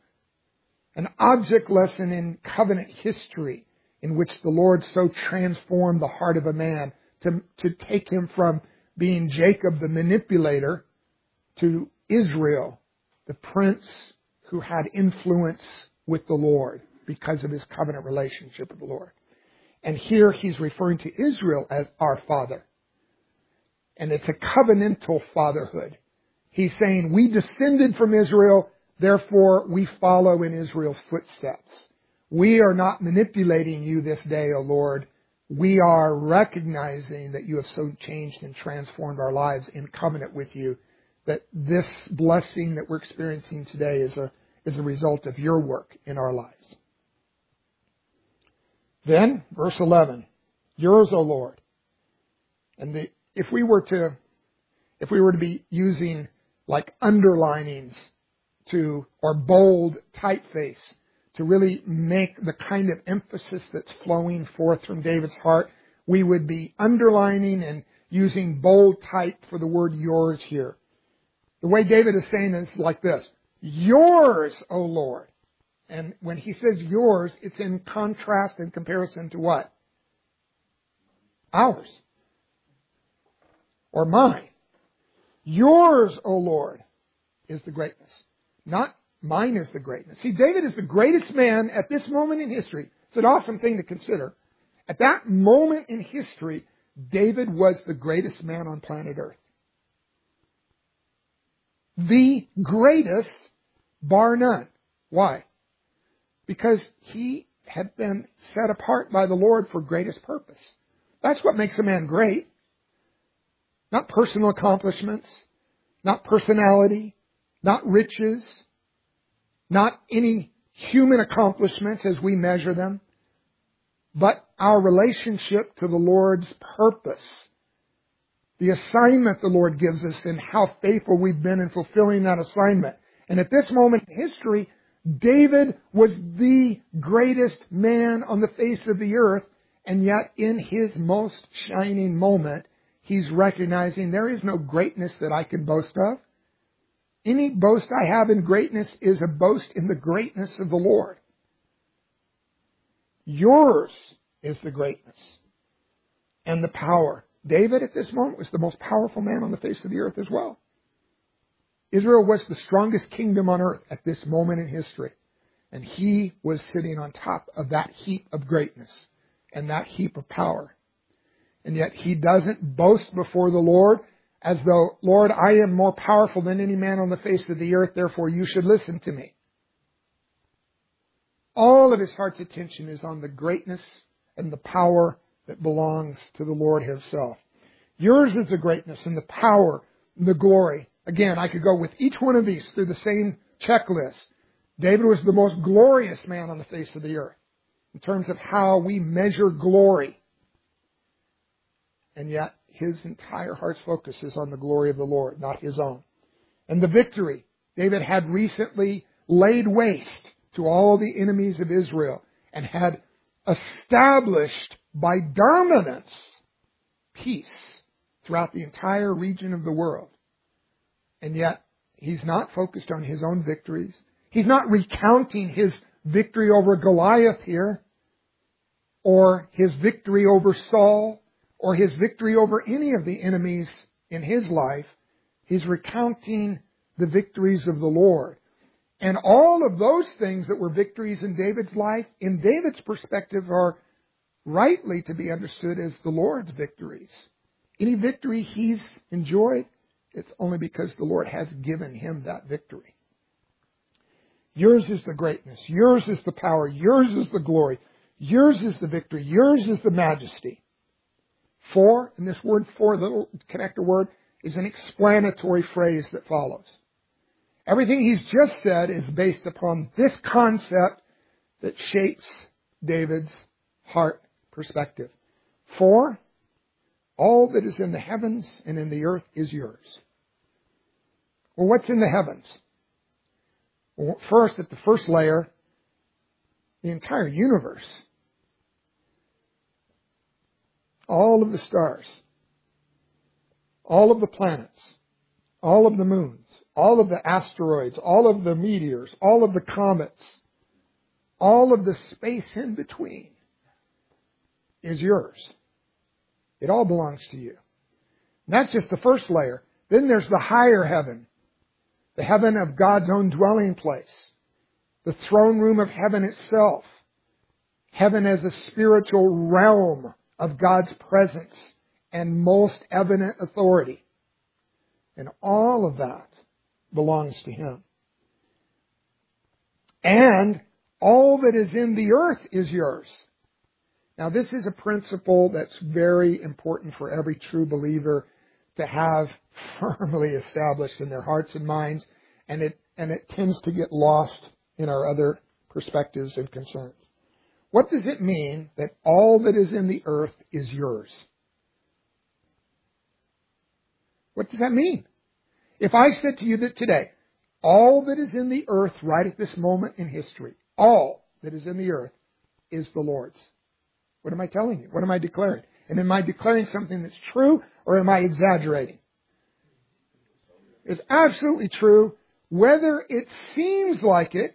in covenant history, in which the Lord so transformed the heart of a man to take him from being Jacob the manipulator to Israel, the prince who had influence with the Lord because of his covenant relationship with the Lord. And here he's referring to Israel as our father. And it's a covenantal fatherhood. He's saying, we descended from Israel, therefore we follow in Israel's footsteps. We are not manipulating you this day, O Lord. We are recognizing that you have so changed and transformed our lives in covenant with you, that this blessing that we're experiencing today is a result of your work in our lives. Then, verse 11, yours, O Lord. And if we were to be using like underlinings or bold typeface to really make the kind of emphasis that's flowing forth from David's heart, we would be underlining and using bold type for the word yours here. The way David is saying is like this: yours, O Lord. And when he says yours, it's in contrast and comparison to what? Ours. Or mine. Yours, O Lord. is the greatness. Not mine is the greatness. See, David is the greatest man at this moment in history. It's an awesome thing to consider. At that moment in history, David was the greatest man on planet Earth. The greatest, bar none. Why? Because he had been set apart by the Lord for greatest purpose. That's what makes a man great. Not personal accomplishments, not personality, not riches, not any human accomplishments as we measure them, but our relationship to the Lord's purpose. The assignment the Lord gives us and how faithful we've been in fulfilling that assignment. And at this moment in history, David was the greatest man on the face of the earth, and yet in his most shining moment, he's recognizing there is no greatness that I can boast of. Any boast I have in greatness is a boast in the greatness of the Lord. Yours is the greatness and the power. David at this moment was the most powerful man on the face of the earth as well. Israel was the strongest kingdom on earth at this moment in history. And he was sitting on top of that heap of greatness and that heap of power. And yet he doesn't boast before the Lord as though, Lord, I am more powerful than any man on the face of the earth, therefore you should listen to me. All of his heart's attention is on the greatness and the power that belongs to the Lord himself. Yours is the greatness and the power and the glory. Again, I could go with each one of these through the same checklist. David was the most glorious man on the face of the earth in terms of how we measure glory. And yet, his entire heart's focus is on the glory of the Lord, not his own. And the victory. David had recently laid waste to all the enemies of Israel and had established by dominance peace throughout the entire region of the world. And yet, he's not focused on his own victories. He's not recounting his victory over Goliath here, or his victory over Saul, or his victory over any of the enemies in his life. He's recounting the victories of the Lord. And all of those things that were victories in David's life, in David's perspective, are rightly to be understood as the Lord's victories. Any victory he's enjoyed, it's only because the Lord has given him that victory. Yours is the greatness. Yours is the power. Yours is the glory. Yours is the victory. Yours is the majesty. For, and this word for, the little connector word, is an explanatory phrase that follows. Everything he's just said is based upon this concept that shapes David's heart perspective. For, all that is in the heavens and in the earth is yours. Well, what's in the heavens? Well, first, at the first layer, the entire universe. All of the stars. All of the planets. All of the moons. All of the asteroids. All of the meteors. All of the comets. All of the space in between is yours. It all belongs to you. And that's just the first layer. Then there's the higher heaven. The heaven of God's own dwelling place. The throne room of heaven itself. Heaven as a spiritual realm of God's presence and most evident authority. And all of that belongs to Him. And all that is in the earth is yours. Now, this is a principle that's very important for every true believer to have firmly established in their hearts and minds, and it tends to get lost in our other perspectives and concerns. What does it mean that all that is in the earth is yours? What does that mean? If I said to you that today, all that is in the earth right at this moment in history, all that is in the earth is the Lord's. What am I telling you? What am I declaring? And am I declaring something that's true, or am I exaggerating? It's absolutely true, whether it seems like it,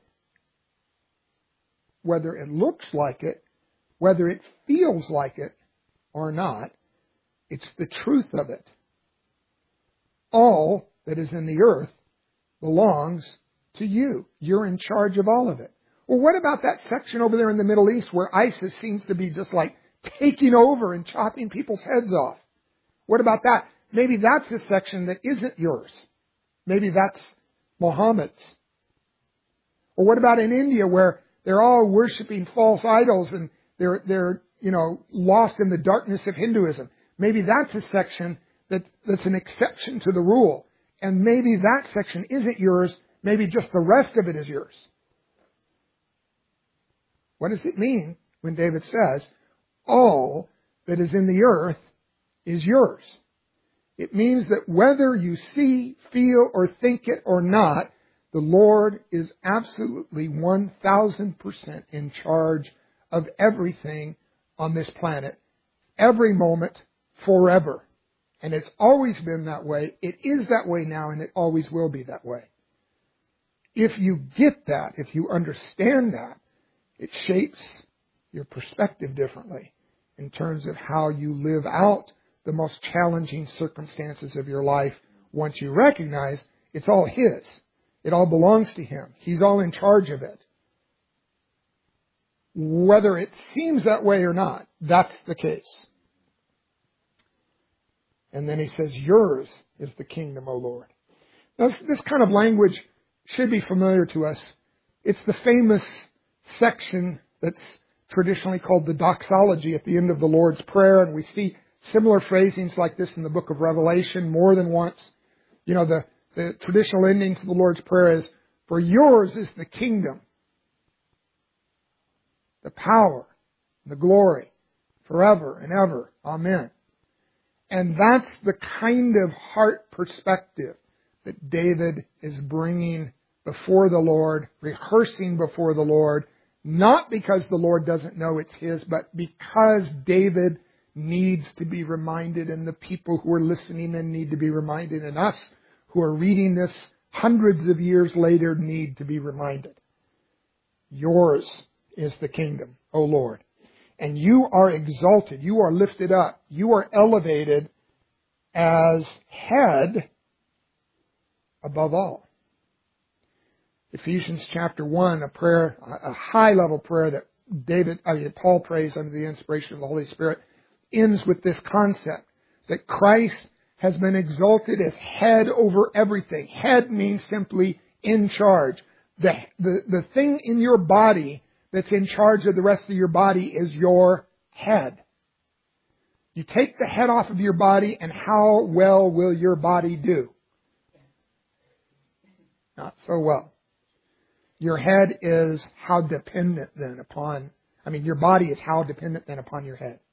whether it looks like it, whether it feels like it or not. It's the truth of it. All that is in the earth belongs to you. You're in charge of all of it. Well, what about that section over there in the Middle East where ISIS seems to be just like taking over and chopping people's heads off? What about that? Maybe that's a section that isn't yours. Maybe that's Muhammad's. Or what about in India where they're all worshiping false idols and they're lost in the darkness of Hinduism? Maybe that's a section that's an exception to the rule. And maybe that section isn't yours. Maybe just the rest of it is yours. What does it mean when David says, all that is in the earth is yours? It means that whether you see, feel, or think it or not, the Lord is absolutely 1,000% in charge of everything on this planet, every moment, forever. And it's always been that way. It is that way now, and it always will be that way. If you get that, if you understand that, it shapes your perspective differently in terms of how you live out the most challenging circumstances of your life once you recognize it's all His. It all belongs to Him. He's all in charge of it. Whether it seems that way or not, that's the case. And then he says, yours is the kingdom, O Lord. Now, this kind of language should be familiar to us. It's the famous section that's traditionally called the doxology at the end of the Lord's Prayer, and we see similar phrasings like this in the book of Revelation more than once. The traditional ending to the Lord's Prayer is, for yours is the kingdom, the power, the glory, forever and ever. Amen. And that's the kind of heart perspective that David is bringing before the Lord, rehearsing before the Lord, not because the Lord doesn't know it's His, but because David needs to be reminded, and the people who are listening and need to be reminded, and us who are reading this hundreds of years later need to be reminded. Yours is the kingdom, O Lord. And you are exalted, you are lifted up, you are elevated as head above all. Ephesians chapter 1, a prayer, a high-level prayer that Paul prays under the inspiration of the Holy Spirit, ends with this concept that Christ has been exalted as head over everything. Head means simply in charge. The thing in your body that's in charge of the rest of your body is your head. You take the head off of your body, and how well will your body do? Not so well. Your head is how dependent then upon, your body is how dependent then upon your head.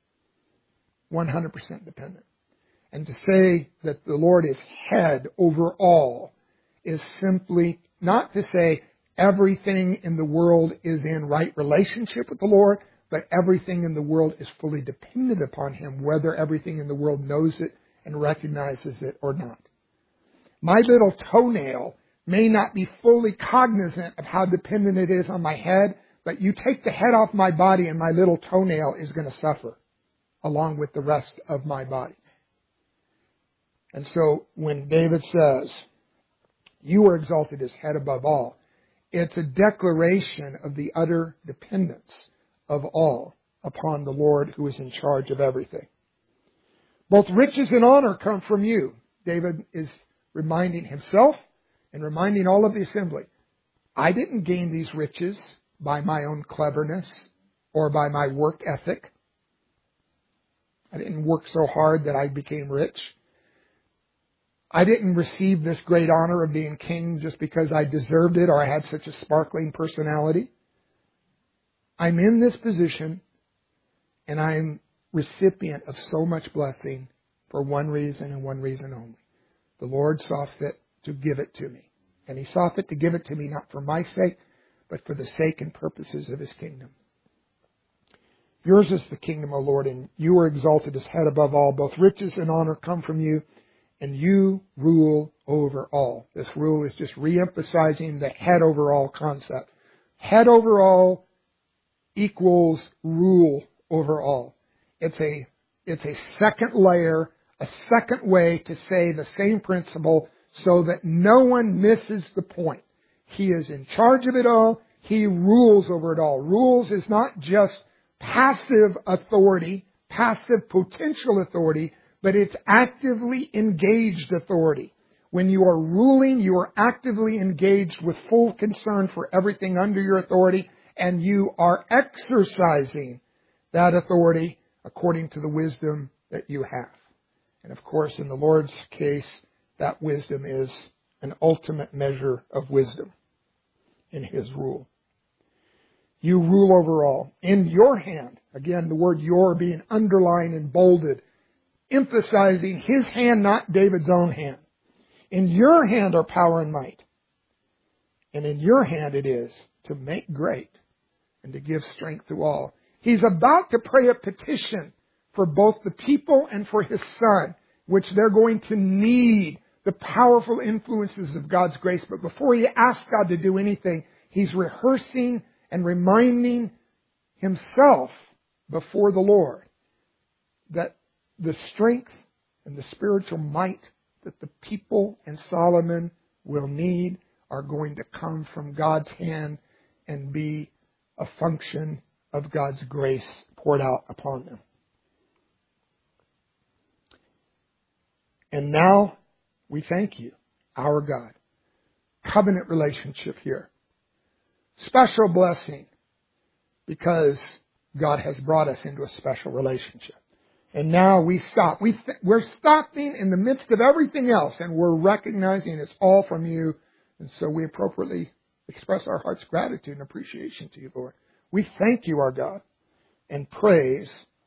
100% dependent. And to say that the Lord is head over all is simply not to say everything in the world is in right relationship with the Lord, but everything in the world is fully dependent upon Him, whether everything in the world knows it and recognizes it or not. My little toenail may not be fully cognizant of how dependent it is on my head, but you take the head off my body and my little toenail is going to suffer along with the rest of my body. And so when David says, you are exalted as head above all, it's a declaration of the utter dependence of all upon the Lord who is in charge of everything. Both riches and honor come from you. David is reminding himself and reminding all of the assembly. I didn't gain these riches by my own cleverness or by my work ethic. I didn't work so hard that I became rich. I didn't receive this great honor of being king just because I deserved it or I had such a sparkling personality. I'm in this position and I'm recipient of so much blessing for one reason and one reason only. The Lord saw fit to give it to me. And He saw fit to give it to me not for my sake, but for the sake and purposes of His kingdom. Yours is the kingdom, O Lord, and you are exalted as head above all. Both riches and honor come from you, and you rule over all. This rule is just re-emphasizing the head over all concept. Head over all equals rule over all. It's a second layer, a second way to say the same principle so that no one misses the point. He is in charge of it all. He rules over it all. Rules is not just passive authority, passive potential authority, but it's actively engaged authority. When you are ruling, you are actively engaged with full concern for everything under your authority, and you are exercising that authority according to the wisdom that you have. And of course, in the Lord's case, that wisdom is an ultimate measure of wisdom in His rule. You rule over all. In your hand, again, the word your being underlined and bolded, emphasizing His hand, not David's own hand. In your hand are power and might. And in your hand it is to make great and to give strength to all. He's about to pray a petition for both the people and for His Son, which they're going to need the powerful influences of God's grace. But before he asks God to do anything, he's rehearsing and reminding himself before the Lord that the strength and the spiritual might that the people and Solomon will need are going to come from God's hand and be a function of God's grace poured out upon them. And now we thank you, our God. Covenant relationship here. Special blessing because God has brought us into a special relationship. And now we stop. We're stopping in the midst of everything else and we're recognizing it's all from you. And so we appropriately express our heart's gratitude and appreciation to you, Lord. We thank you, our God, and praise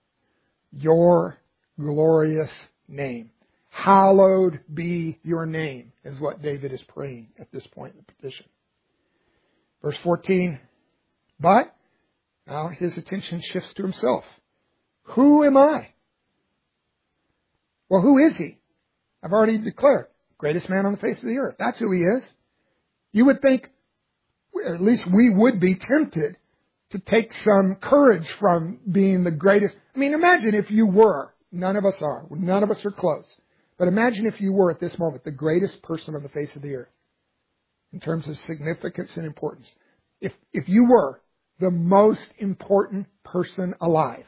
your glorious name. Hallowed be your name, is what David is praying at this point in the petition. Verse 14, but now his attention shifts to himself. Who am I? Well, who is he? I've already declared, greatest man on the face of the earth. That's who he is. You would think, at least we would be tempted to take some courage from being the greatest. I mean, imagine if you were. None of us are. None of us are close. But imagine if you were at this moment the greatest person on the face of the earth in terms of significance and importance. If you were the most important person alive,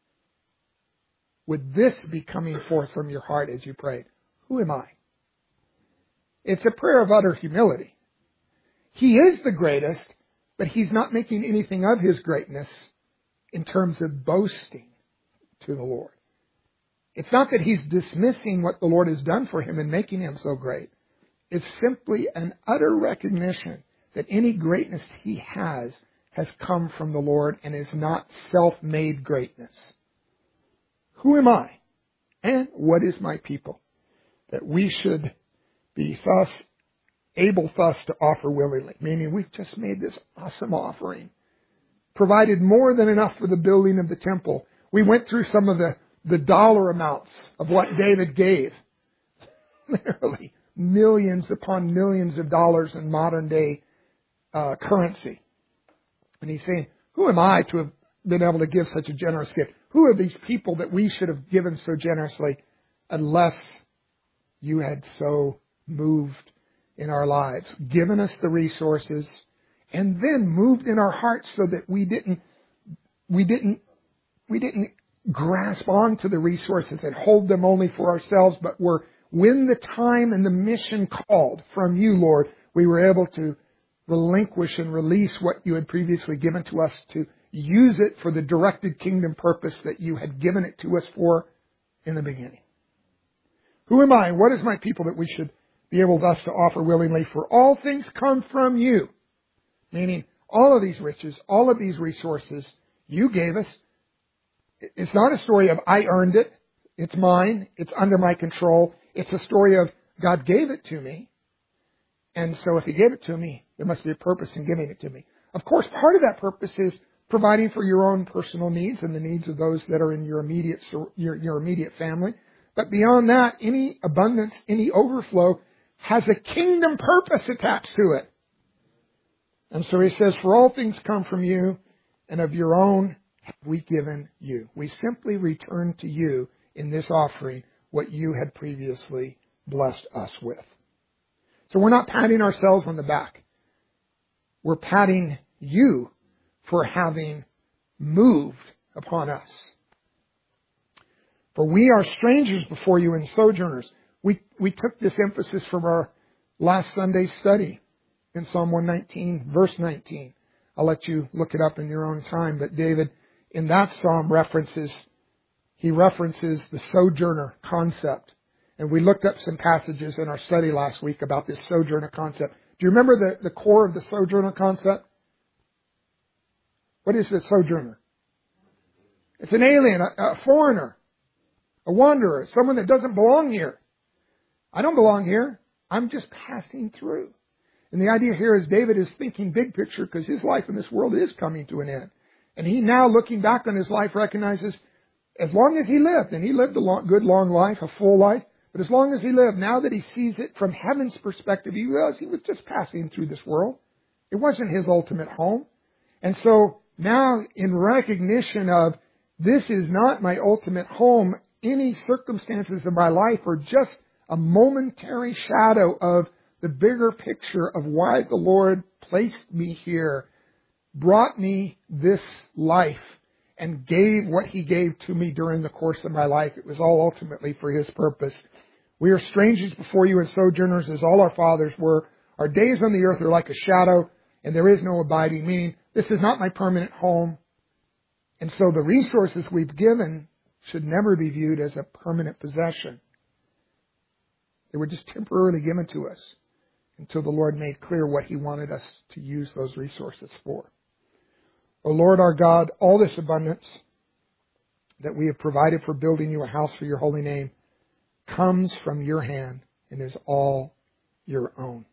would this be coming forth from your heart as you prayed? Who am I? It's a prayer of utter humility. He is the greatest, but he's not making anything of his greatness in terms of boasting to the Lord. It's not that he's dismissing what the Lord has done for him and making him so great. It's simply an utter recognition that any greatness he has come from the Lord and is not self-made greatness. Who am I? And what is my people? That we should be able thus to offer willingly. Meaning we've just made this awesome offering. Provided more than enough for the building of the temple. We went through some of the dollar amounts of what David gave. Literally millions upon millions of dollars in modern day currency. And he's saying, who am I to have been able to give such a generous gift? Who are these people that we should have given so generously unless you had so moved in our lives, given us the resources, and then moved in our hearts so that we didn't grasp onto the resources and hold them only for ourselves, but when the time and the mission called from you, Lord, we were able to relinquish and release what you had previously given to us to use it for the directed kingdom purpose that you had given it to us for in the beginning. Who am I and what is my people that we should be able thus to offer willingly? For all things come from you. Meaning all of these riches, all of these resources you gave us. It's not a story of I earned it. It's mine. It's under my control. It's a story of God gave it to me. And so if he gave it to me, there must be a purpose in giving it to me. Of course, part of that purpose is providing for your own personal needs and the needs of those that are in your immediate family. But beyond that, any abundance, any overflow has a kingdom purpose attached to it. And so he says, for all things come from you, and of your own have we given you. We simply return to you in this offering what you had previously blessed us with. So we're not patting ourselves on the back. We're patting you for having moved upon us. For we are strangers before you and sojourners. We took this emphasis from our last Sunday's study in Psalm 119, verse 19. I'll let you look it up in your own time. But David, in that psalm, references the sojourner concept. And we looked up some passages in our study last week about this sojourner concept. Do you remember the core of the sojourner concept? What is the sojourner? It's an alien, a foreigner, a wanderer, someone that doesn't belong here. I don't belong here. I'm just passing through. And the idea here is David is thinking big picture because his life in this world is coming to an end. And he now, looking back on his life, recognizes as long as he lived, and he lived a good long life, a full life, but as long as he lived, now that he sees it from heaven's perspective, he realized he was just passing through this world. It wasn't his ultimate home. And so now, in recognition of this is not my ultimate home, any circumstances of my life are just a momentary shadow of the bigger picture of why the Lord placed me here, brought me this life, and gave what He gave to me during the course of my life. It was all ultimately for His purpose. We are strangers before you and sojourners as all our fathers were. Our days on the earth are like a shadow, and there is no abiding, meaning this is not my permanent home. And so the resources we've given should never be viewed as a permanent possession. They were just temporarily given to us until the Lord made clear what He wanted us to use those resources for. O Lord our God, all this abundance that we have provided for building you a house for your holy name comes from your hand and is all your own.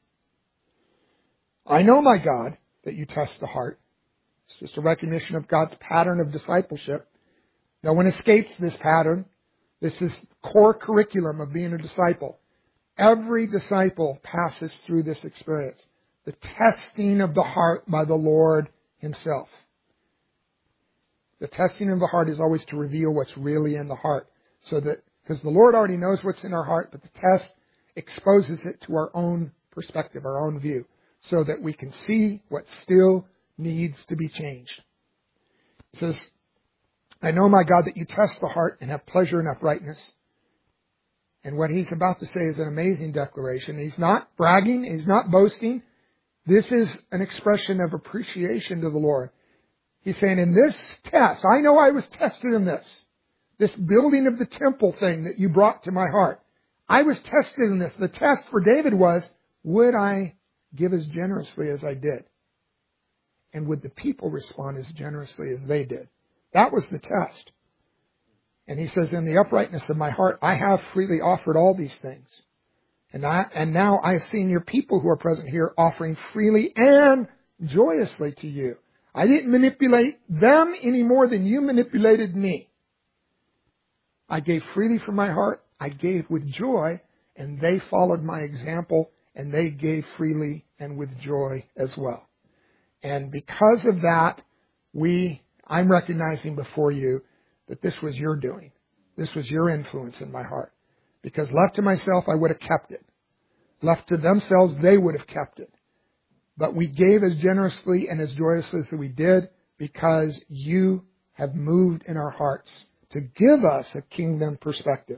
I know, my God, that you test the heart. It's just a recognition of God's pattern of discipleship. No one escapes this pattern. This is core curriculum of being a disciple. Every disciple passes through this experience. The testing of the heart by the Lord Himself. The testing of the heart is always to reveal what's really in the heart. Because the Lord already knows what's in our heart, but the test exposes it to our own perspective, our own view, so that we can see what still needs to be changed. It says, I know, my God, that you test the heart and have pleasure in uprightness. And what he's about to say is an amazing declaration. He's not bragging. He's not boasting. This is an expression of appreciation to the Lord. He's saying, in this test, I know I was tested in this building of the temple thing that you brought to my heart. I was tested in this. The test for David was, would I give as generously as I did? And would the people respond as generously as they did? That was the test. And he says, in the uprightness of my heart, I have freely offered all these things. And now I have seen your people who are present here offering freely and joyously to you. I didn't manipulate them any more than you manipulated me. I gave freely from my heart. I gave with joy, and they followed my example, and they gave freely and with joy as well. And because of that, I'm recognizing before you that this was your doing. This was your influence in my heart. Because left to myself, I would have kept it. Left to themselves, they would have kept it. But we gave as generously and as joyously as we did because you have moved in our hearts to give us a kingdom perspective.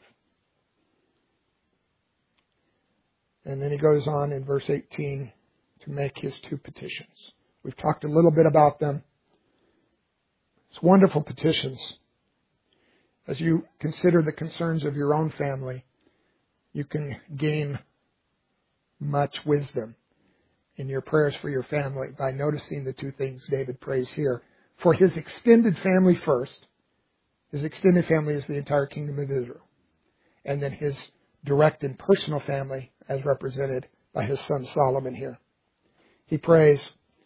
And then he goes on in verse 18 to make his two petitions. We've talked a little bit about them. It's wonderful petitions. As you consider the concerns of your own family, you can gain much wisdom in your prayers for your family by noticing the two things David prays here. For his extended family first. His extended family is the entire kingdom of Israel. And then his direct and personal family as represented by his son Solomon here. He prays,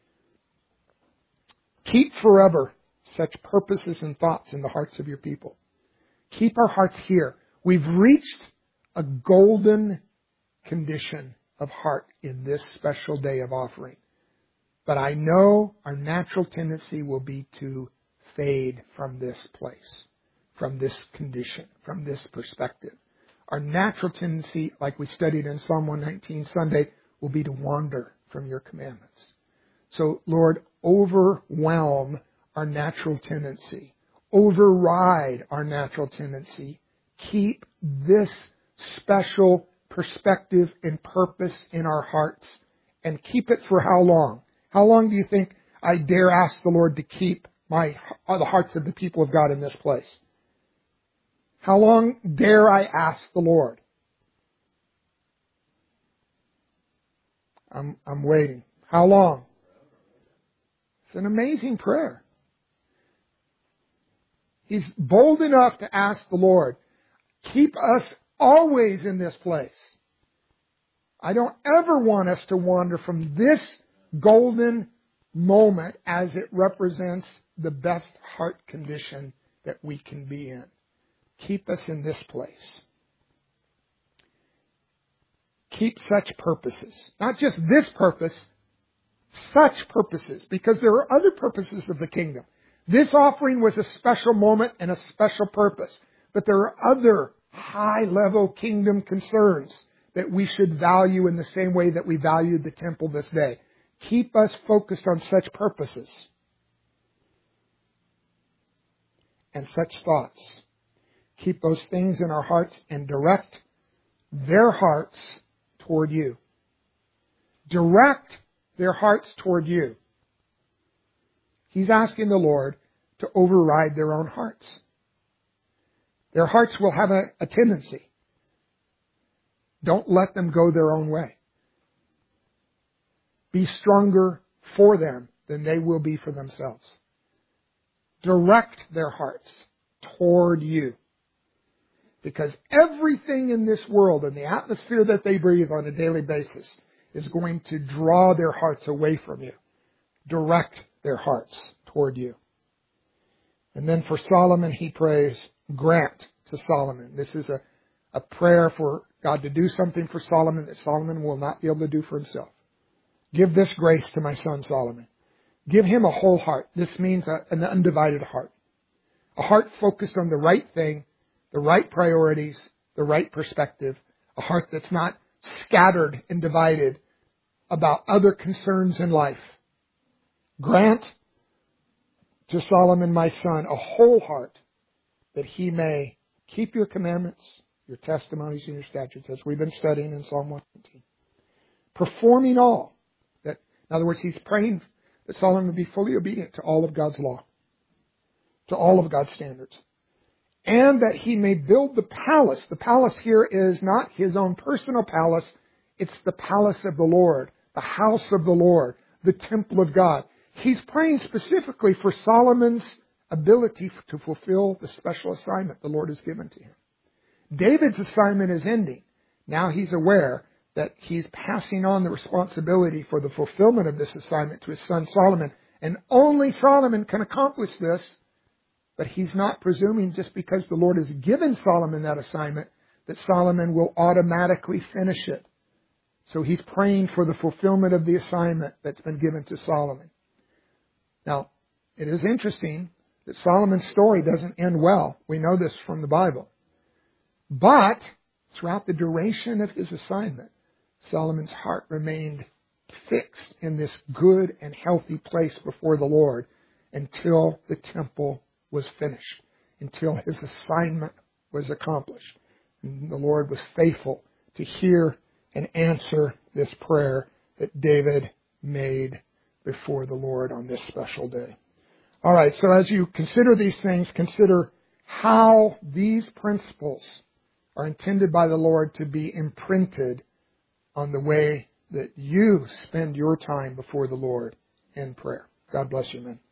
keep forever such purposes and thoughts in the hearts of your people. Keep our hearts here. We've reached a golden condition of heart in this special day of offering. But I know our natural tendency will be to fade from this place, from this condition, from this perspective. Our natural tendency, like we studied in Psalm 119 Sunday, will be to wander from your commandments. So, Lord, overwhelm our natural tendency. Override our natural tendency. Keep this special perspective and purpose in our hearts. And keep it for how long? How long do you think I dare ask the Lord to keep the hearts of the people of God in this place? How long dare I ask the Lord? I'm waiting. How long? It's an amazing prayer. He's bold enough to ask the Lord, keep us always in this place. I don't ever want us to wander from this golden moment as it represents the best heart condition that we can be in. Keep us in this place. Keep such purposes. Not just this purpose, such purposes, because there are other purposes of the kingdom. This offering was a special moment and a special purpose. But there are other high-level kingdom concerns that we should value in the same way that we valued the temple this day. Keep us focused on such purposes and such thoughts. Keep those things in our hearts and direct their hearts toward you. Direct their hearts toward you. He's asking the Lord to override their own hearts. Their hearts will have a tendency. Don't let them go their own way. Be stronger for them than they will be for themselves. Direct their hearts toward you. Because everything in this world and the atmosphere that they breathe on a daily basis is going to draw their hearts away from you. Direct their hearts toward you. And then for Solomon, he prays, grant to Solomon. This is a prayer for God to do something for Solomon that Solomon will not be able to do for himself. Give this grace to my son Solomon. Give him a whole heart. This means an undivided heart. A heart focused on the right thing, the right priorities, the right perspective. A heart that's not scattered and divided about other concerns in life. Grant to Solomon, my son, a whole heart that he may keep your commandments, your testimonies, and your statutes, as we've been studying in Psalm 119. Performing all. That, in other words, he's praying that Solomon would be fully obedient to all of God's law, to all of God's standards. And that he may build the palace. The palace here is not his own personal palace. It's the palace of the Lord, the house of the Lord, the temple of God. He's praying specifically for Solomon's ability to fulfill the special assignment the Lord has given to him. David's assignment is ending. Now he's aware that he's passing on the responsibility for the fulfillment of this assignment to his son Solomon. And only Solomon can accomplish this. But he's not presuming just because the Lord has given Solomon that assignment that Solomon will automatically finish it. So he's praying for the fulfillment of the assignment that's been given to Solomon. Now, it is interesting that Solomon's story doesn't end well. We know this from the Bible. But throughout the duration of his assignment, Solomon's heart remained fixed in this good and healthy place before the Lord until the temple was finished, until his assignment was accomplished. And the Lord was faithful to hear and answer this prayer that David made before the Lord on this special day. All right, so as you consider these things, consider how these principles are intended by the Lord to be imprinted on the way that you spend your time before the Lord in prayer. God bless you, men.